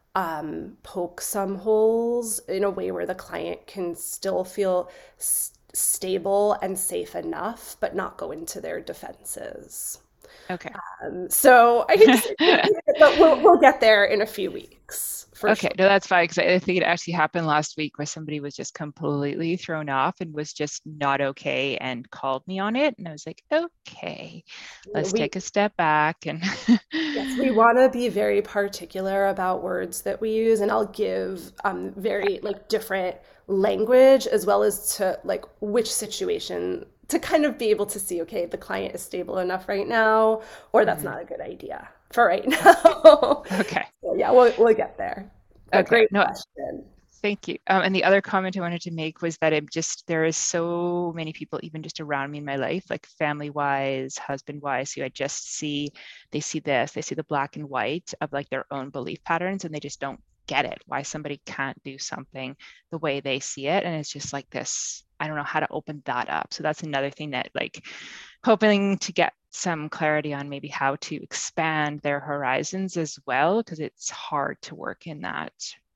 um, poke some holes in a way where the client can still feel st- stable and safe enough, but not go into their defenses. Okay. Um, so I hate to say it, but we'll, we'll get there in a few weeks. For Okay, sure. no, that's fine, because I think it actually happened last week where somebody was just completely thrown off and was just not okay and called me on it. And I was like, okay, let's We- take a step back. And Yes, we want to be very particular about words that we use, and I'll give um, very like different language as well as to like which situation to kind of be able to see, okay, the client is stable enough right now, or that's not a good idea for right now. Okay. So yeah, we'll we'll get there. A Okay, great no, question. thank you. Um, and the other comment I wanted to make was that it just, there is so many people, even just around me in my life, like family wise, husband wise, who I just see, they see this, they see the black and white of like their own belief patterns, and they just don't get it, why somebody can't do something the way they see it. And it's just like this, I don't know how to open that up. So that's another thing that like hoping to get some clarity on maybe how to expand their horizons as well, because it's hard to work in that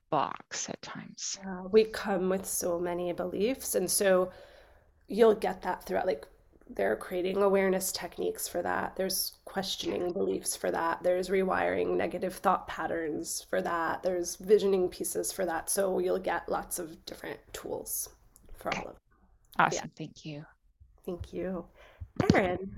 box at times. Uh, we come with so many beliefs, and so you'll get that throughout. Like they're creating awareness techniques for that. There's questioning beliefs for that. There's rewiring negative thought patterns for that. There's visioning pieces for that. So you'll get lots of different tools for Okay. all of them. Awesome. Yeah. Thank you. Thank you. Erin.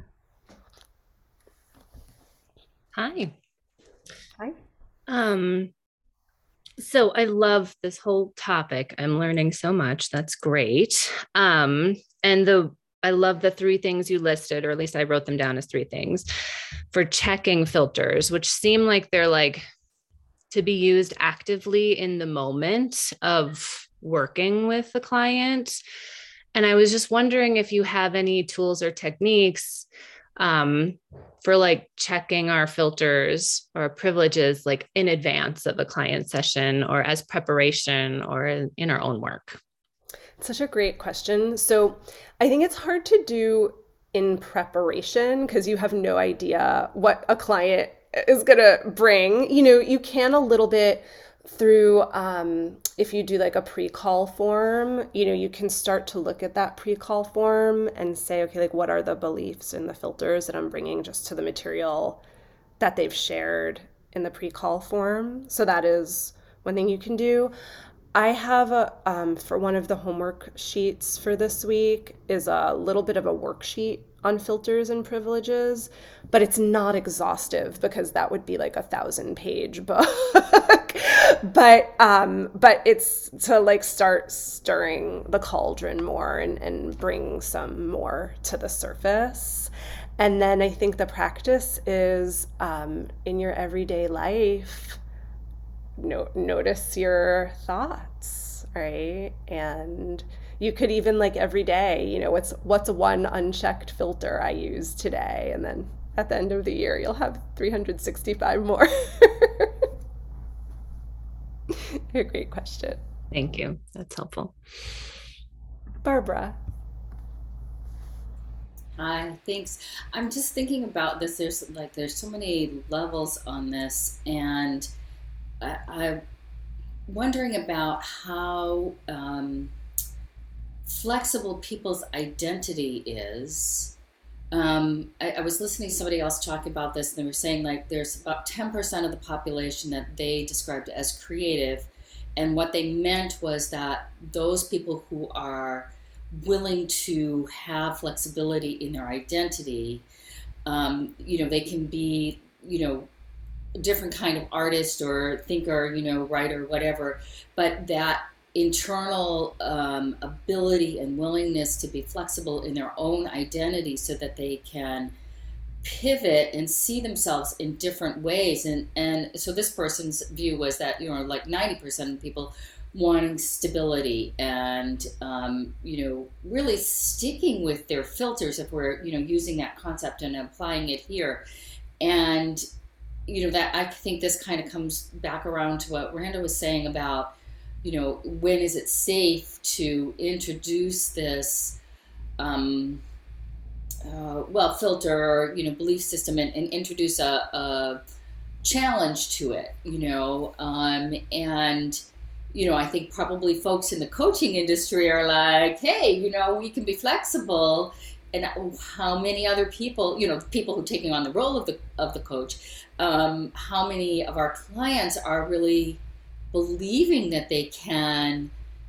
Hi. Hi. Um, so I love this whole topic. I'm learning so much. That's great. Um, and the I love the three things you listed, or at least I wrote them down as three things for checking filters, which seem like they're like to be used actively in the moment of working with the client. And I was just wondering if you have any tools or techniques um, for like checking our filters or privileges, like in advance of a client session or as preparation or in, in our own work. Such a great question. So I think it's hard to do in preparation because you have no idea what a client is going to bring. You know, you can a little bit through, um, if you do like a pre-call form, you know, you can start to look at that pre-call form and say, okay, like what are the beliefs and the filters that I'm bringing just to the material that they've shared in the pre-call form. So that is one thing you can do. I have a, um, for one of the homework sheets for this week is a little bit of a worksheet on filters and privileges, but it's not exhaustive because that would be like a thousand page book. but um, but it's to like start stirring the cauldron more and, and bring some more to the surface. And then I think the practice is um, in your everyday life, No, notice your thoughts, right? And you could even like every day, you know, what's what's one unchecked filter I use today? And then at the end of the year, you'll have three hundred sixty-five more. A great question. Thank you. That's helpful. Barbara. Hi, thanks. I'm just thinking about this. There's like there's so many levels on this, and I, I'm wondering about how um, flexible people's identity is. Um, I, I was listening to somebody else talk about this, and they were saying like there's about ten percent of the population that they described as creative, and what they meant was that those people who are willing to have flexibility in their identity, um, you know, they can be, you know, a different kind of artist or thinker, you know, writer, whatever, but that internal um, ability and willingness to be flexible in their own identity so that they can pivot and see themselves in different ways. And, and so this person's view was that, you know, like ninety percent of people wanting stability and, um, you know, really sticking with their filters, if we're, you know, using that concept and applying it here. And, you know, that I think this kind of comes back around to what Randa was saying about, you know, when is it safe to introduce this, um, uh, well, filter or, you know, belief system and, and introduce a, a challenge to it, you know, um, and, you know, I think probably folks in the coaching industry are like, hey, you know, we can be flexible. And how many other people, you know, people who are taking on the role of the of the coach, um, how many of our clients are really believing that they can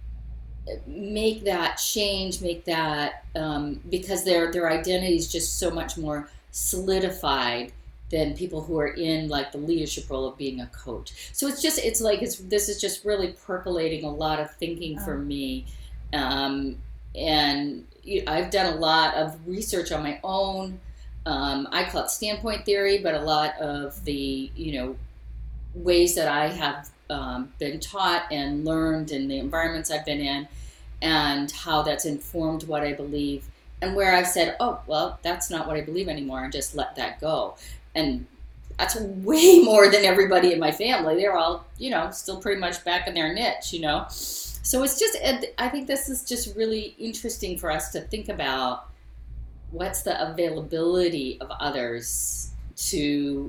make that change, make that, um, because their their identity is just so much more solidified than people who are in like the leadership role of being a coach. So it's just, it's like, it's, this is just really percolating a lot of thinking for me. Um, and you know, I've done a lot of research on my own. Um, I call it standpoint theory, but a lot of the, you know, ways that I have um, been taught and learned in the environments I've been in and how that's informed what I believe, and where I've said, oh, well, that's not what I believe anymore, and just let that go. And that's way more than everybody in my family. They're all, you know, still pretty much back in their niche, you know. So it's just, I think this is just really interesting for us to think about what's the availability of others to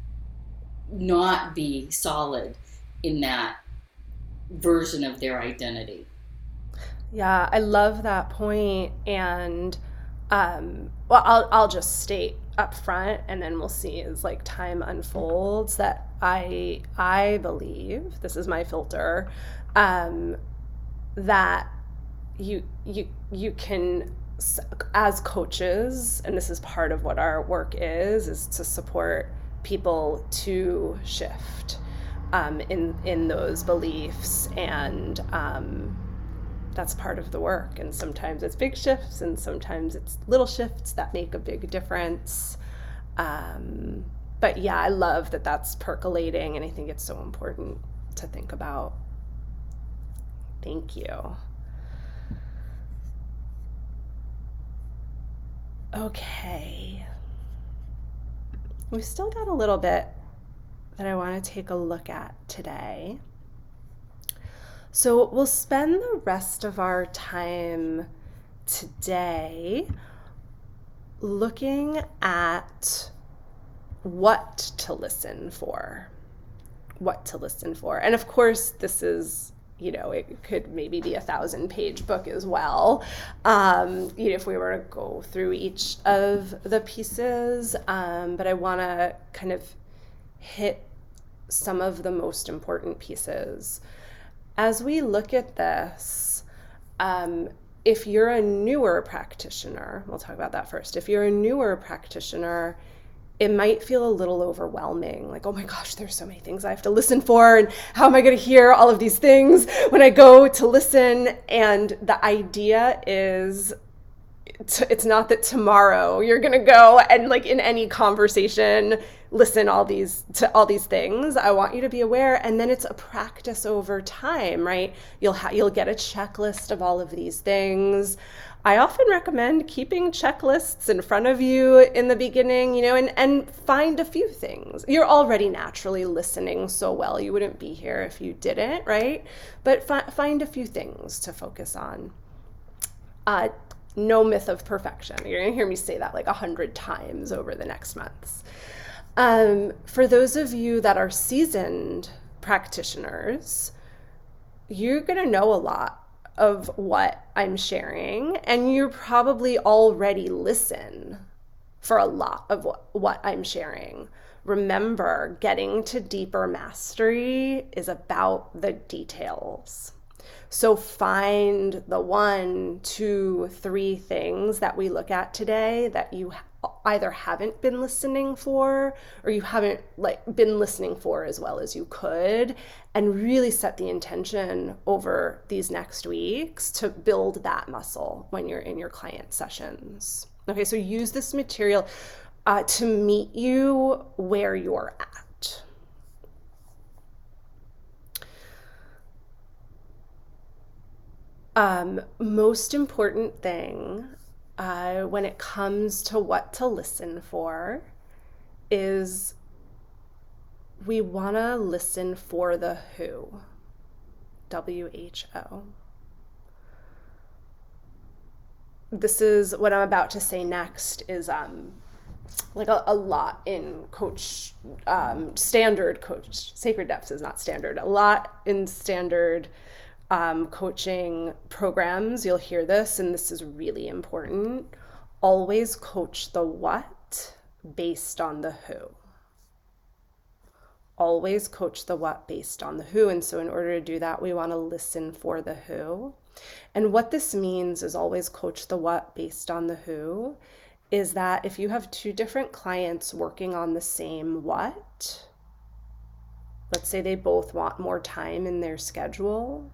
not be solid in that version of their identity. Yeah, I love that point. And um, well, I'll I'll just state up front, and then we'll see as like time unfolds that I I believe, this is my filter, um, that you you you can, as coaches, and this is part of what our work is, is to support people to shift um, in in those beliefs, and um, that's part of the work. And sometimes it's big shifts, and sometimes it's little shifts that make a big difference. Um, but yeah, I love that that's percolating, and I think it's so important to think about. Thank you. Okay. We've still got a little bit that I want to take a look at today. So we'll spend the rest of our time today looking at what to listen for. What to listen for. And of course, this is, you know, it could maybe be a thousand page book as well. Um, you know, if we were to go through each of the pieces, um, but I want to kind of hit some of the most important pieces. As we look at this, um, if you're a newer practitioner, we'll talk about that first. If you're a newer practitioner, it might feel a little overwhelming, like, oh my gosh, there's so many things I have to listen for, and how am I going to hear all of these things when I go to listen? And the idea is, it's not that tomorrow you're going to go and, like, in any conversation, listen all these to all these things. I want you to be aware, and then it's a practice over time, right? You'll ha- you'll get a checklist of all of these things. I often recommend keeping checklists in front of you in the beginning, you know, and, and find a few things. You're already naturally listening so well. You wouldn't be here if you didn't, right? But fi- find a few things to focus on. Uh, No myth of perfection. You're going to hear me say that like a hundred times over the next months. Um, for those of you that are seasoned practitioners, you're going to know a lot of what I'm sharing, and you probably already listen for a lot of what, what I'm sharing. Remember, getting to deeper mastery is about the details. So find the one, two, three things that we look at today that you either haven't been listening for, or you haven't like been listening for as well as you could, and really set the intention over these next weeks to build that muscle when you're in your client sessions. Okay, so use this material uh, to meet you where you're at. Um, most important thing uh, when it comes to what to listen for is we want to listen for the who, W H O. This is what I'm about to say next is um, like a, a lot in coach, um, standard coach, Sacred Depths is not standard, a lot in standard Um, coaching programs, you'll hear this, and this is really important. Always coach the what based on the who. Always coach the what based on the who. And so in order to do that, we want to listen for the who. And what this means is always coach the what based on the who, is that if you have two different clients working on the same what, let's say they both want more time in their schedule,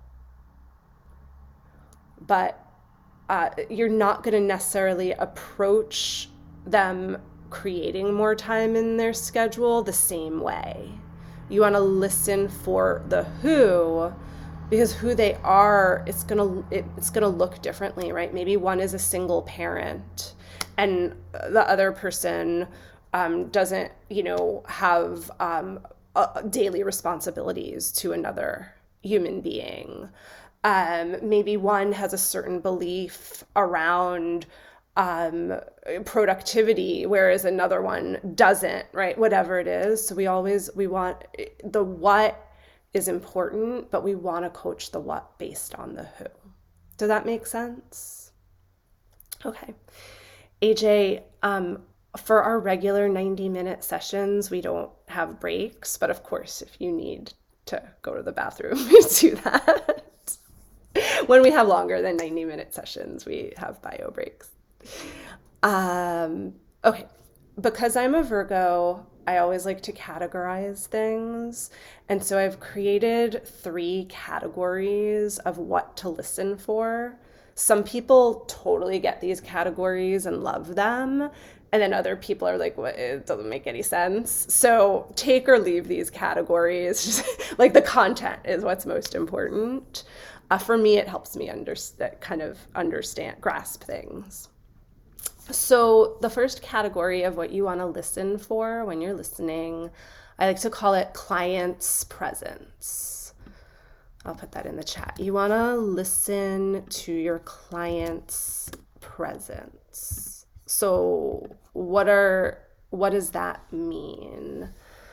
but uh, you're not going to necessarily approach them creating more time in their schedule the same way. You want to listen for the who, because who they are, it's going to it, it's going to look differently, right? Maybe one is a single parent and the other person um, doesn't, you know, have um, uh, daily responsibilities to another human being. Um, maybe one has a certain belief around um, productivity, whereas another one doesn't, right? Whatever it is. So we always, we want, the what is important, but we want to coach the what based on the who. Does that make sense? Okay. A J, um, for our regular ninety minute sessions, we don't have breaks, but of course, if you need to go to the bathroom, we do that. When we have longer than ninety minute sessions, we have bio breaks. Um, okay, because I'm a Virgo, I always like to categorize things. And so I've created three categories of what to listen for. Some people totally get these categories and love them. And then other people are like, what? It doesn't make any sense. So take or leave these categories. Like the content is what's most important. Uh, for me, it helps me understand, kind of understand, grasp things. So the first category of what you want to listen for when you're listening, I like to call it client's presence. I'll put that in the chat. You want to listen to your client's presence. So what are, what does that mean?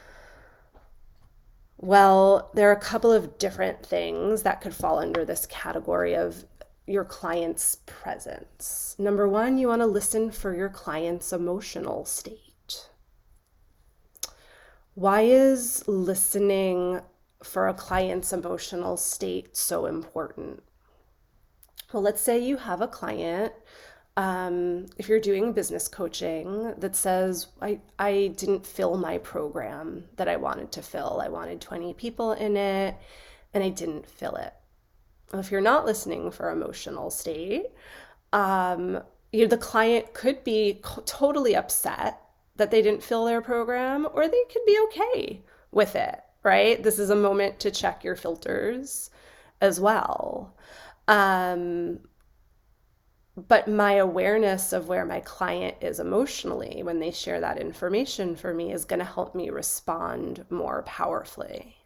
Well, there are a couple of different things that could fall under this category of your client's presence. Number one, you want to listen for your client's emotional state. Why is listening for a client's emotional state so important? Well, let's say you have a client, um, if you're doing business coaching, that says, I, I didn't fill my program that I wanted to fill. I wanted twenty people in it, and I didn't fill it. Well, if you're not listening for emotional state, um, you know, the client could be co- totally upset that they didn't fill their program, or they could be okay with it, right? This is a moment to check your filters as well. Um, but my awareness of where my client is emotionally when they share that information for me is going to help me respond more powerfully.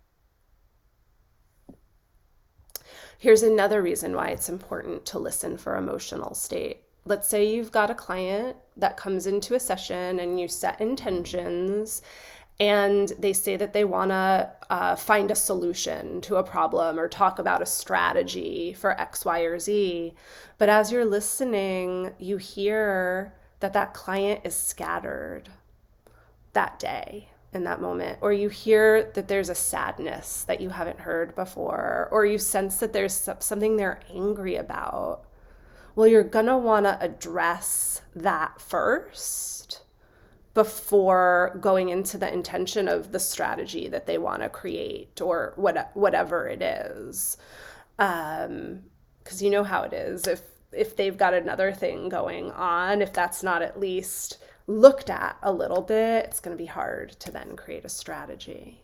Here's another reason why it's important to listen for emotional state. let's say you've got a client that comes into a session and you set intentions, and they say that they want to uh, find a solution to a problem or talk about a strategy for X, Y, or Z. But as you're listening, you hear that that client is scattered that day, in that moment, or you hear that there's a sadness that you haven't heard before, or you sense that there's something they're angry about. Well, you're gonna want to address that first before going into the intention of the strategy that they want to create, or what, whatever it is. Um, because you know how it is. If if they've got another thing going on, if that's not at least looked at a little bit, it's going to be hard to then create a strategy.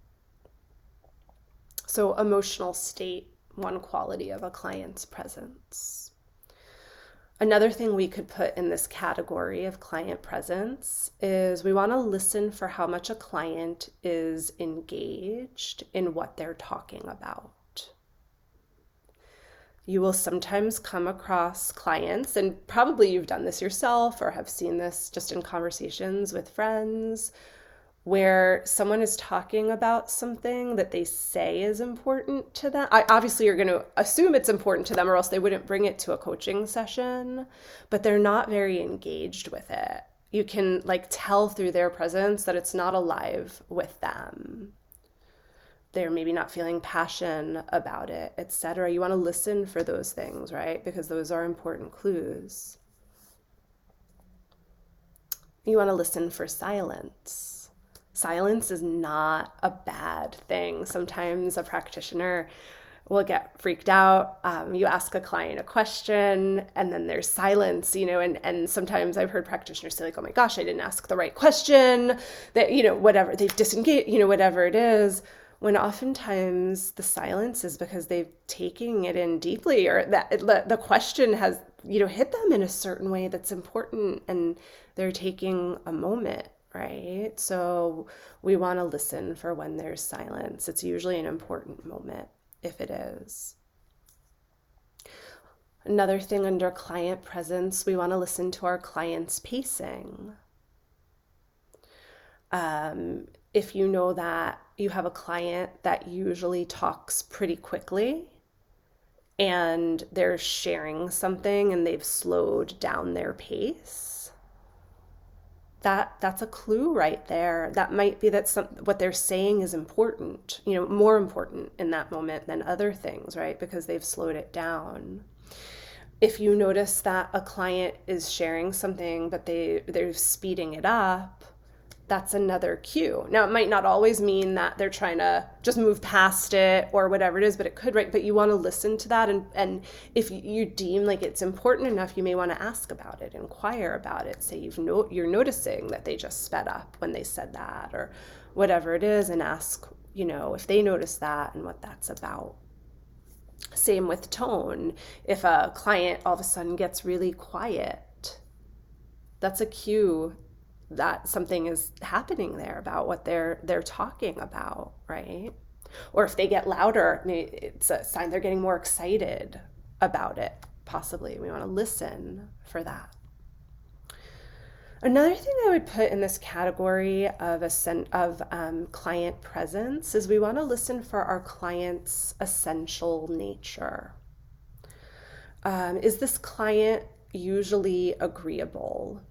So emotional state, one quality of a client's presence. Another thing we could put in this category of client presence is we want to listen for how much a client is engaged in what they're talking about. You will sometimes come across clients, and probably you've done this yourself or have seen this just in conversations with friends, where someone is talking about something that they say is important to them. I, obviously, you're going to assume it's important to them, or else they wouldn't bring it to a coaching session, but they're not very engaged with it. You can like tell through their presence that it's not alive with them. They're maybe not feeling passion about it, et cetera. You want to listen for those things, right? Because those are important clues. You want to listen for silence. Silence is not a bad thing. Sometimes a practitioner will get freaked out. Um, you ask a client a question and then there's silence, you know, and, and sometimes I've heard practitioners say like, oh my gosh, I didn't ask the right question, that, you know, whatever, they've disengaged, you know, whatever it is. When oftentimes the silence is because they've taken it in deeply, or that the, the question has, you know, hit them in a certain way that's important, and they're taking a moment, right? So we want to listen for when there's silence. It's usually an important moment if it is. Another thing under client presence, we want to listen to our client's pacing. Um, if you know that you have a client that usually talks pretty quickly and they're sharing something and they've slowed down their pace, that that's a clue right there. That might be that some, what they're saying is important, you know, more important in that moment than other things, right? Because they've slowed it down. If you notice that a client is sharing something, but they, they're speeding it up, that's another cue. Now, it might not always mean that they're trying to just move past it or whatever it is, but it could, right? But you want to listen to that. And, and if you deem like it's important enough, you may want to ask about it, inquire about it. Say you've no, you're noticing that they just sped up when they said that, or whatever it is, and ask, you know, if they notice that and what that's about. Same with tone. If a client all of a sudden gets really quiet, that's a cue that something is happening there about what they're they're talking about, right? Or if they get louder, it's a sign they're getting more excited about it, possibly. We want to listen for that. Another thing I would put in this category of, a, of um, client presence is we want to listen for our client's essential nature. Um, is this client usually agreeable?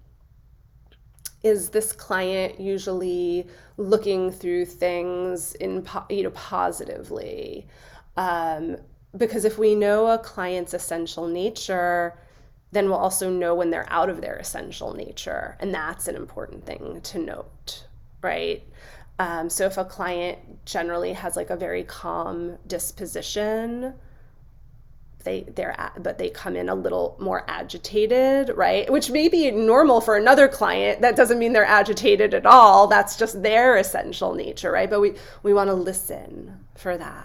Is this client usually looking through things in, you know, positively? Um, because if we know a client's essential nature, then we'll also know when they're out of their essential nature. And that's an important thing to note, right? Um, so if a client generally has like a very calm disposition, they they're but they come in a little more agitated, right? Which may be normal for another client. That doesn't mean they're agitated at all. That's just their essential nature, right? But we we want to listen for that.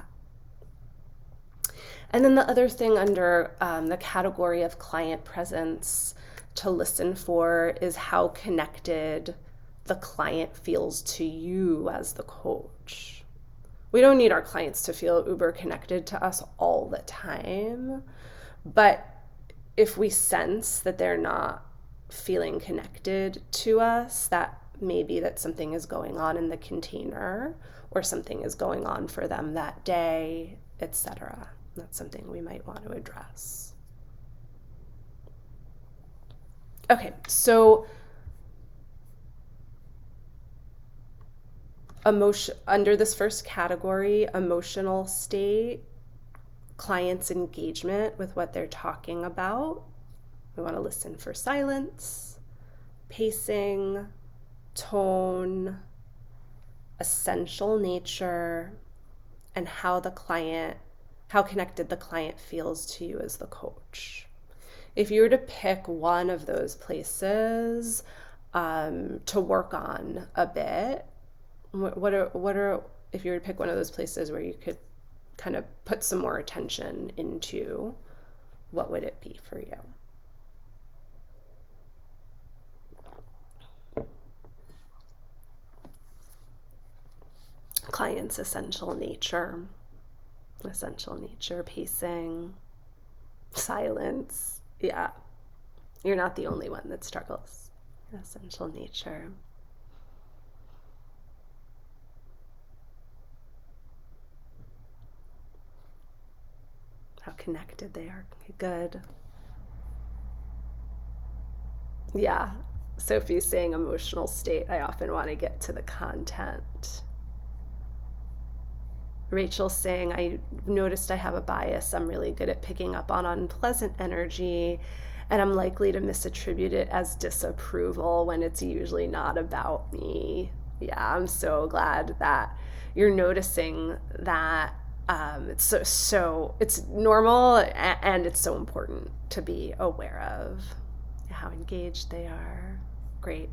And then the other thing under um, the category of client presence to listen for is how connected the client feels to you as the coach. We don't need our clients to feel uber connected to us all the time, but if we sense that they're not feeling connected to us, that maybe that something is going on in the container or something is going on for them that day, et cetera. That's something we might want to address. Okay, so emotion under this first category, emotional state, client's engagement with what they're talking about. We want to listen for silence, pacing, tone, essential nature, and how the client, how connected the client feels to you as the coach. If you were to pick one of those places um, to work on a bit, what, what are, what are, if you were to pick one of those places where you could kind of put some more attention into, what would it be for you? Client's essential nature, essential nature, pacing, silence. Yeah, you're not the only one that struggles. Essential nature. How connected they are. Good. Yeah, Sophie's saying emotional state. I often want to get to the content. Rachel's saying, I noticed I have a bias. I'm really good at picking up on unpleasant energy, and I'm likely to misattribute it as disapproval when it's usually not about me. Yeah, I'm so glad that you're noticing that. Um, it's so, so, it's normal, and it's so important to be aware of how engaged they are. Great.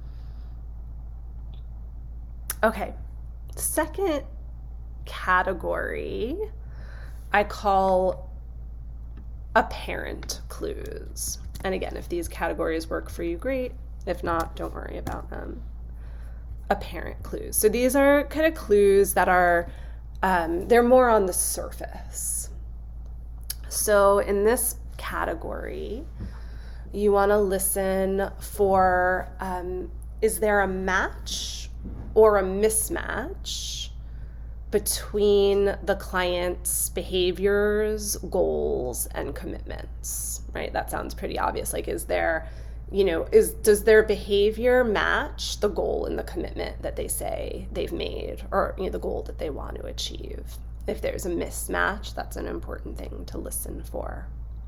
Okay, second category I call apparent clues. And again, if these categories work for you, great. If not, don't worry about them. Apparent clues. So these are kind of clues that are, um, they're more on the surface. So in this category, you want to listen for, um, is there a match or a mismatch between the client's behaviors, goals, and commitments, right? That sounds pretty obvious. Like, is there, you know, is does their behavior match the goal and the commitment that they say they've made, or, you know, the goal that they want to achieve? If there's a mismatch, that's an important thing to listen for.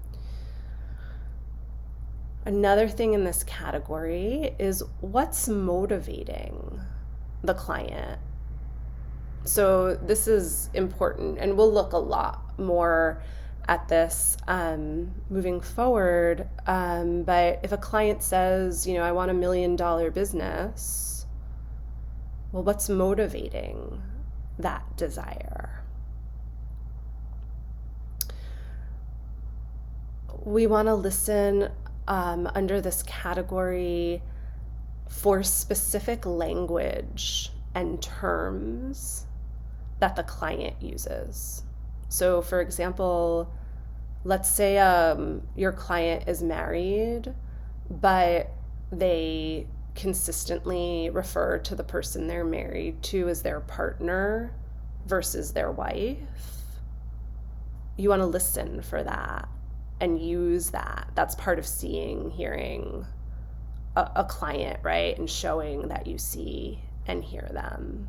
Another thing in this category is what's motivating the client. So this is important, and we'll look a lot more at this um, moving forward. Um, but if a client says, you know, I want a million dollar business, well, what's motivating that desire? We want to listen um, under this category for specific language and terms that the client uses. So for example, let's say um, your client is married, but they consistently refer to the person they're married to as their partner versus their wife. You want to listen for that and use that. That's part of seeing, hearing a, a client, right? And showing that you see and hear them.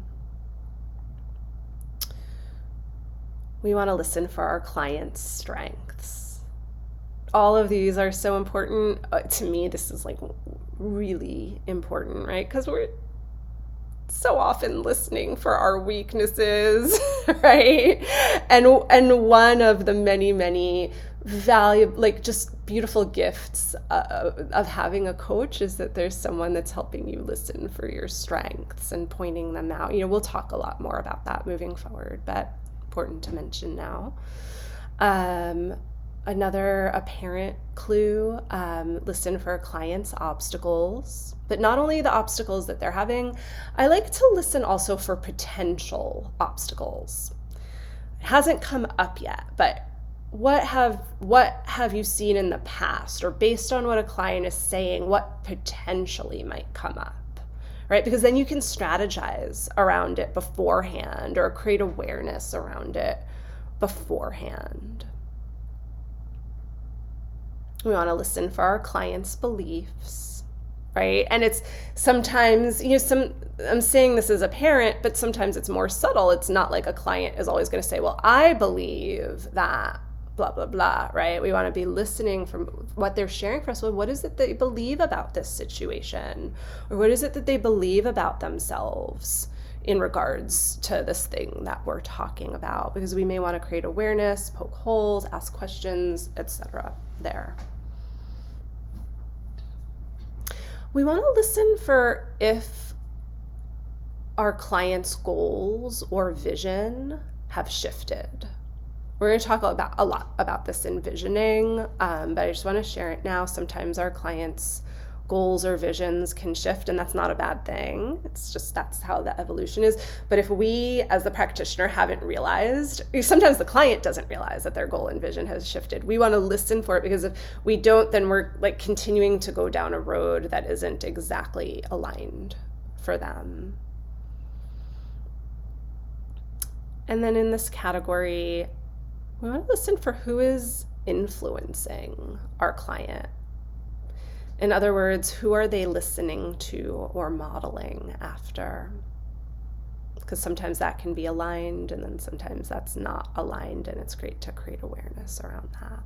We want to listen for our clients' strengths. All of these are so important. Uh, to me, this is like really important, right? Because we're so often listening for our weaknesses, right? And and one of the many, many valuable, like just beautiful gifts uh, of having a coach is that there's someone that's helping you listen for your strengths and pointing them out. You know, we'll talk a lot more about that moving forward, but important to mention now. Um, another apparent clue, um, listen for a client's obstacles, but not only the obstacles that they're having. I like to listen also for potential obstacles. It hasn't come up yet, but what have what have you seen in the past, or based on what a client is saying, what potentially might come up, right? Because then you can strategize around it beforehand or create awareness around it beforehand. We want to listen for our clients' beliefs, right? And it's sometimes, you know, some, I'm saying this as a parent, but sometimes it's more subtle. It's not like a client is always going to say, well, I believe that blah, blah, blah, right? We want to be listening from what they're sharing for us. Well, what is it they believe about this situation? Or what is it that they believe about themselves in regards to this thing that we're talking about? Because we may want to create awareness, poke holes, ask questions, et cetera there. We want to listen for if our clients' goals or vision have shifted. We're going to talk about a lot about this in visioning, um, but I just want to share it now. Sometimes our clients' goals or visions can shift, and that's not a bad thing. It's just that's how the evolution is. But if we, as the practitioner, haven't realized, sometimes the client doesn't realize that their goal and vision has shifted. We want to listen for it, because if we don't, then we're like continuing to go down a road that isn't exactly aligned for them. And then in this category, we want to listen for who is influencing our client. In other words, who are they listening to or modeling after? Because sometimes that can be aligned, and then sometimes that's not aligned, and it's great to create awareness around that.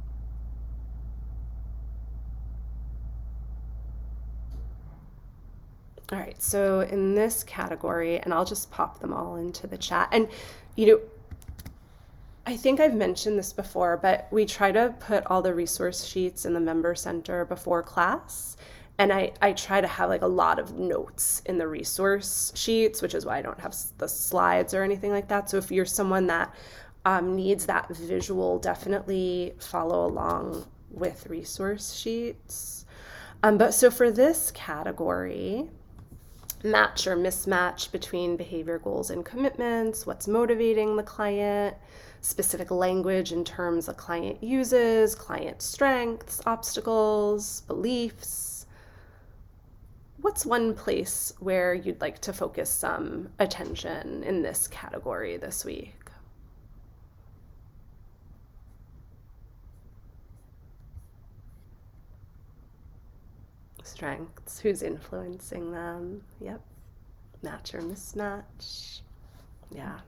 All right, so in this category, and I'll just pop them all into the chat. And, you know, I think I've mentioned this before, but we try to put all the resource sheets in the member center before class. And I, I try to have like a lot of notes in the resource sheets, which is why I don't have the slides or anything like that. So if you're someone that um, needs that visual, definitely follow along with resource sheets. Um, but so for this category, match or mismatch between behavior goals and commitments, what's motivating the client, specific language and terms a client uses, client strengths, obstacles, beliefs. What's one place where you'd like to focus some attention in this category this week? Strengths, who's influencing them? Yep. Match or mismatch? Yeah.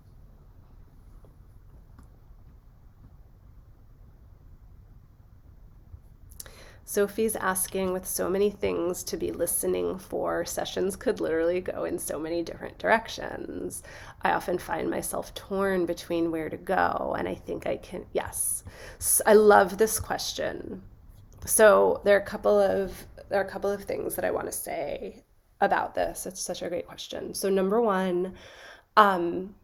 Sophie's asking, with so many things to be listening for, sessions could literally go in so many different directions. I often find myself torn between where to go, and I think I can, yes. I love this question. So there are a couple of there are a couple of things that I want to say about this. It's such a great question. So number one, um,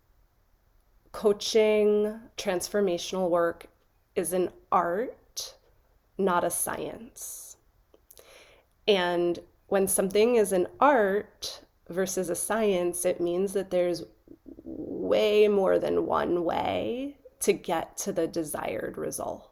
coaching, transformational work is an art, not a science. And when something is an art versus a science, it means that there's way more than one way to get to the desired result.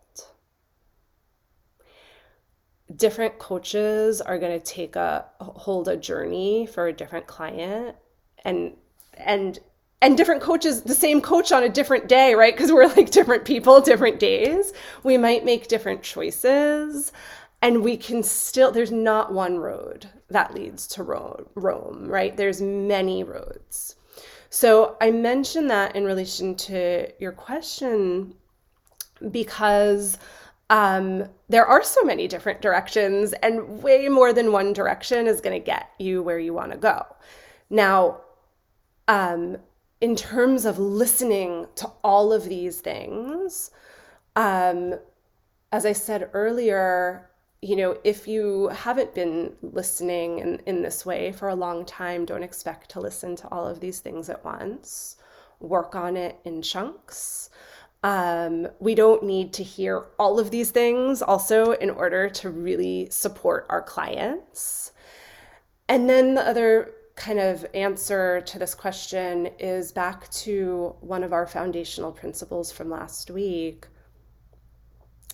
Different coaches are going to take a hold a journey for a different client, and and and different coaches, the same coach on a different day, right? Because we're like different people, different days. We might make different choices, and we can still, there's not one road that leads to Rome, right? There's many roads. So I mentioned that in relation to your question because um, there are so many different directions, and way more than one direction is going to get you where you want to go. Now, um, in terms of listening to all of these things, um, as I said earlier, you know, if you haven't been listening in, in this way for a long time, don't expect to listen to all of these things at once. Work on it in chunks. Um, we don't need to hear all of these things also in order to really support our clients. And then the other kind of answer to this question is back to one of our foundational principles from last week,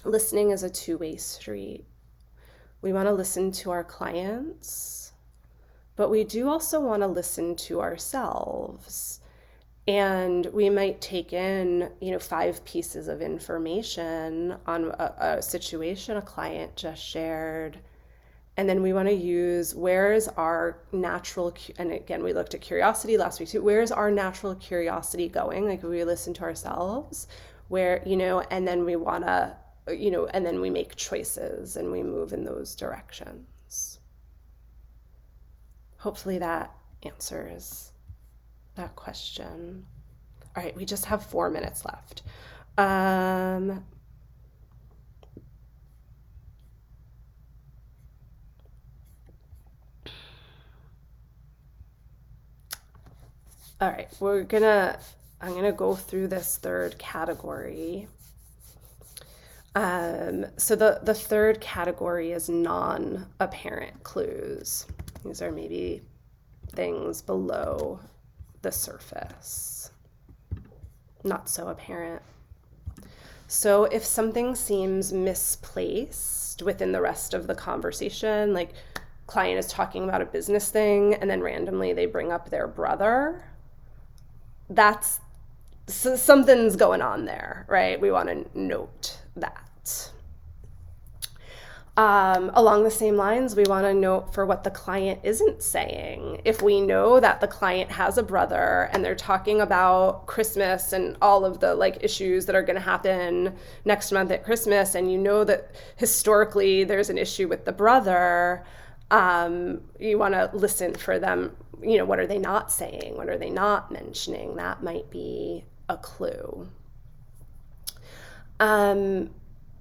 listening is a two-way street. We want to listen to our clients, but we do also want to listen to ourselves. And we might take in, you know, five pieces of information on a, a situation a client just shared. And then we want to use, where is our natural, and again, we looked at curiosity last week too, where is our natural curiosity going? Like, we listen to ourselves, where, you know, and then we want to, you know, and then we make choices and we move in those directions. Hopefully that answers that question. All right, we just have four minutes left. Um, all right, we're gonna, I'm gonna go through this third category. Um, so the, the third category is non-apparent clues. These are maybe things below the surface, not so apparent. So if something seems misplaced within the rest of the conversation, like client is talking about a business thing and then randomly they bring up their brother, that's so something's going on there, right? We want to note that. Um, along the same lines, we want to note for what the client isn't saying. If we know that the client has a brother and they're talking about Christmas and all of the like issues that are going to happen next month at Christmas, and you know that historically there's an issue with the brother, um, you want to listen for them. You know, what are they not saying? What are they not mentioning? That might be a clue. Um,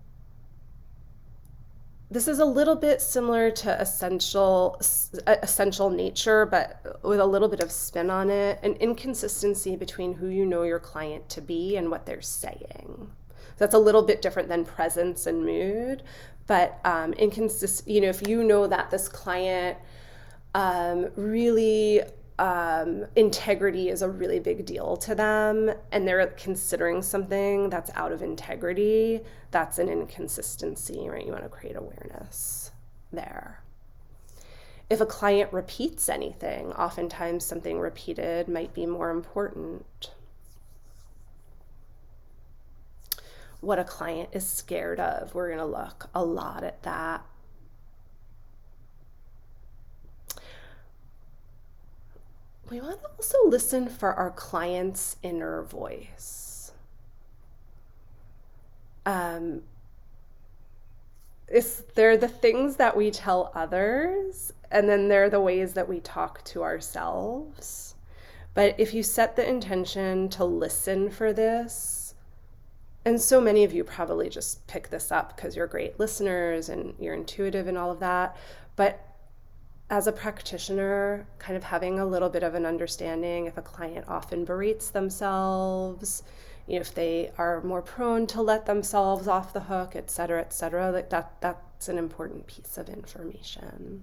This is a little bit similar to essential, essential nature, but with a little bit of spin on it, an inconsistency between who you know your client to be and what they're saying. That's a little bit different than presence and mood, but um, inconsistent, you know, if you know that this client um, really, um, integrity is a really big deal to them, and they're considering something that's out of integrity, that's an inconsistency, right? You want to create awareness there. If a client repeats anything, oftentimes something repeated might be more important. What a client is scared of, we're going to look a lot at that. We want to also listen for our client's inner voice. Um, it's, they're the things that we tell others, and then they're the ways that we talk to ourselves. But if you set the intention to listen for this, and so many of you probably just pick this up because you're great listeners and you're intuitive and all of that, but as a practitioner, kind of having a little bit of an understanding if a client often berates themselves, you know, if they are more prone to let themselves off the hook, et cetera, et cetera, like that, that's an important piece of information.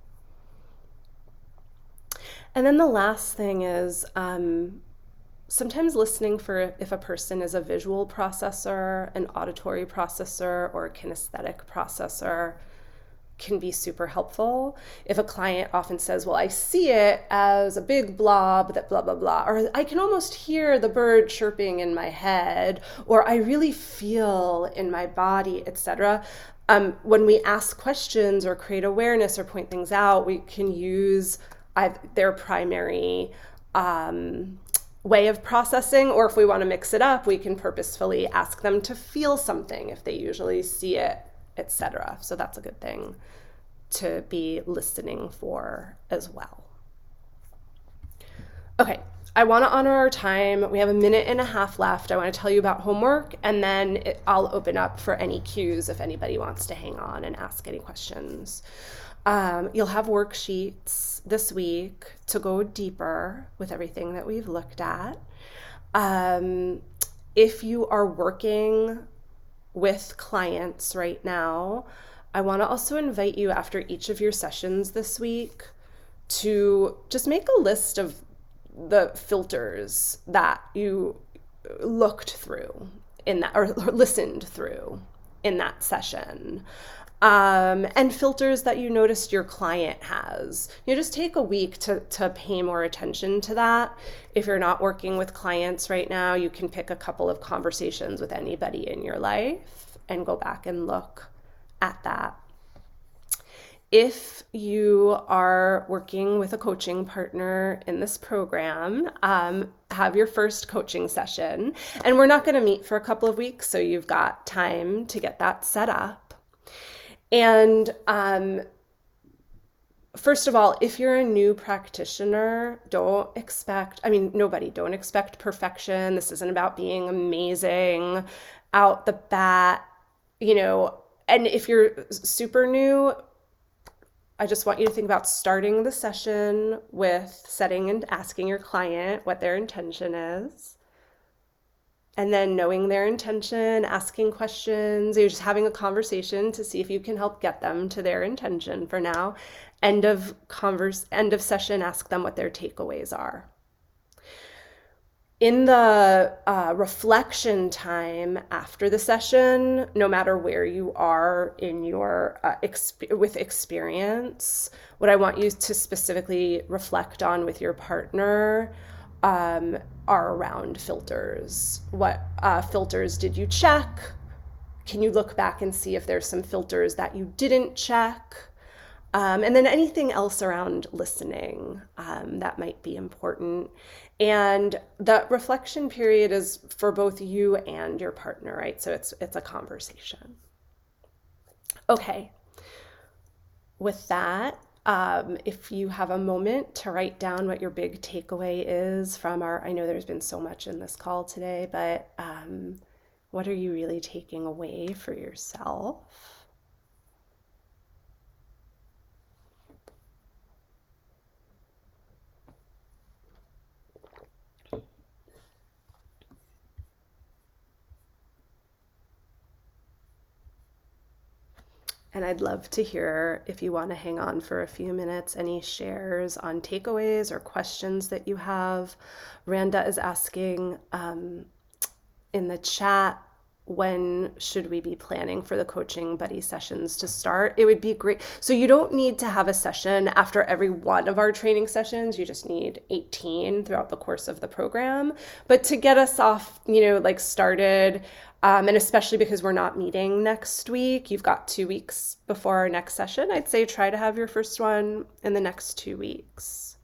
And then the last thing is um, sometimes listening for if a person is a visual processor, an auditory processor, or a kinesthetic processor can be super helpful. If a client often says, well, I see it as a big blob that blah, blah, blah, or I can almost hear the bird chirping in my head, or I really feel in my body, et cetera. Um, when we ask questions or create awareness or point things out, we can use I've, their primary um, way of processing, or if we want to mix it up, we can purposefully ask them to feel something if they usually see it, et cetera. So that's a good thing to be listening for as well. Okay, I want to honor our time. We have a minute and a half left. I want to tell you about homework, and then it, I'll open up for any cues if anybody wants to hang on and ask any questions. Um, you'll have worksheets this week to go deeper with everything that we've looked at. Um, if you are working with clients right now, I want to also invite you after each of your sessions this week to just make a list of the filters that you looked through in that, or listened through in that session. Um, and filters that you noticed your client has. You just take a week to, to pay more attention to that. If you're not working with clients right now, you can pick a couple of conversations with anybody in your life and go back and look at that. If you are working with a coaching partner in this program, um, have your first coaching session. And we're not going to meet for a couple of weeks, so you've got time to get that set up. And um, first of all, if you're a new practitioner, don't expect, I mean, nobody, don't expect perfection. This isn't about being amazing out the bat, you know. And if you're super new, I just want you to think about starting the session with setting and asking your client what their intention is. And then knowing their intention, asking questions, you're just having a conversation to see if you can help get them to their intention for now. End of converse, end of session, ask them what their takeaways are. In the uh, reflection time after the session, no matter where you are in your uh, exp- with experience, what I want you to specifically reflect on with your partner um, are around filters. What uh, filters did you check? Can you look back and see if there's some filters that you didn't check? Um, and then anything else around listening um, that might be important. And the reflection period is for both you and your partner, right? So it's it's a conversation. Okay. With that, um, if you have a moment to write down what your big takeaway is from our, I know there's been so much in this call today, but um, what are you really taking away for yourself? And I'd love to hear, if you want to hang on for a few minutes, any shares on takeaways or questions that you have. Randa is asking um, in the chat, when should we be planning for the coaching buddy sessions to start? It would be great. So you don't need to have a session after every one of our training sessions. You just need eighteen throughout the course of the program. But to get us off, you know, like started, Um, and especially because we're not meeting next week, you've got two weeks before our next session. I'd say try to have your first one in the next two weeks.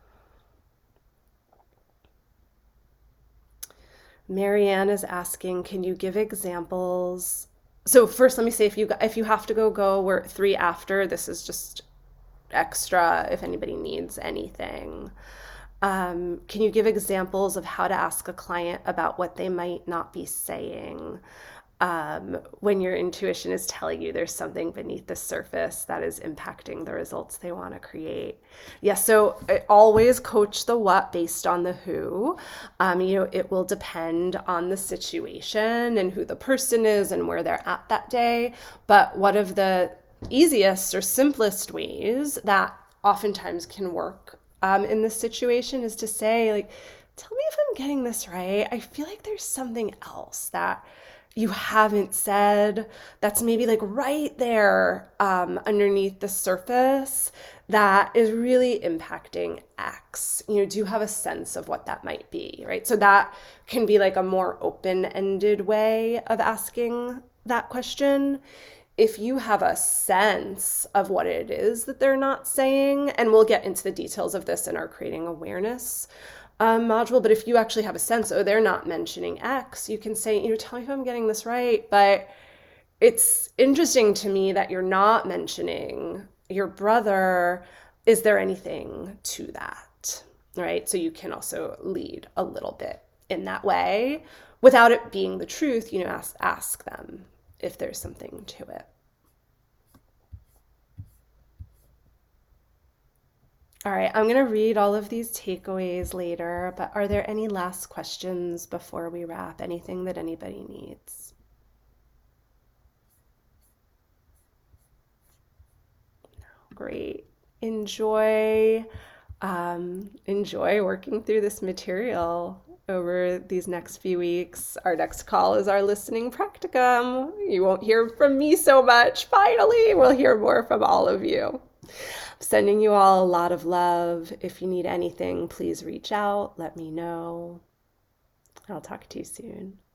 Marianne is asking, can you give examples? So first, let me say, if you if you have to go, go. We're three after. This is just extra if anybody needs anything. Um, can you give examples of how to ask a client about what they might not be saying um, when your intuition is telling you there's something beneath the surface that is impacting the results they want to create? Yes, so I always coach the what based on the who. Um, you know, it will depend on the situation and who the person is and where they're at that day. But one of the easiest or simplest ways that oftentimes can work Um, in this situation is to say, like, tell me if I'm getting this right. I feel like there's something else that you haven't said that's maybe like right there um, underneath the surface that is really impacting X. You know, do you have a sense of what that might be, right? So that can be like a more open-ended way of asking that question. If you have a sense of what it is that they're not saying, and we'll get into the details of this in our creating awareness um, module, but if you actually have a sense, oh, they're not mentioning X, you can say, you know, tell me if I'm getting this right, but it's interesting to me that you're not mentioning your brother. Is there anything to that, right? So you can also lead a little bit in that way without it being the truth. You know, ask, ask them if there's something to it. All right, I'm going to read all of these takeaways later, but are there any last questions before we wrap? Anything that anybody needs? No, great. Enjoy, um, enjoy working through this material. over these next few weeks. Our next call is our listening practicum. You won't hear from me so much. Finally, we'll hear more from all of you. I'm sending you all a lot of love. If you need anything, please reach out. Let me know. I'll talk to you soon.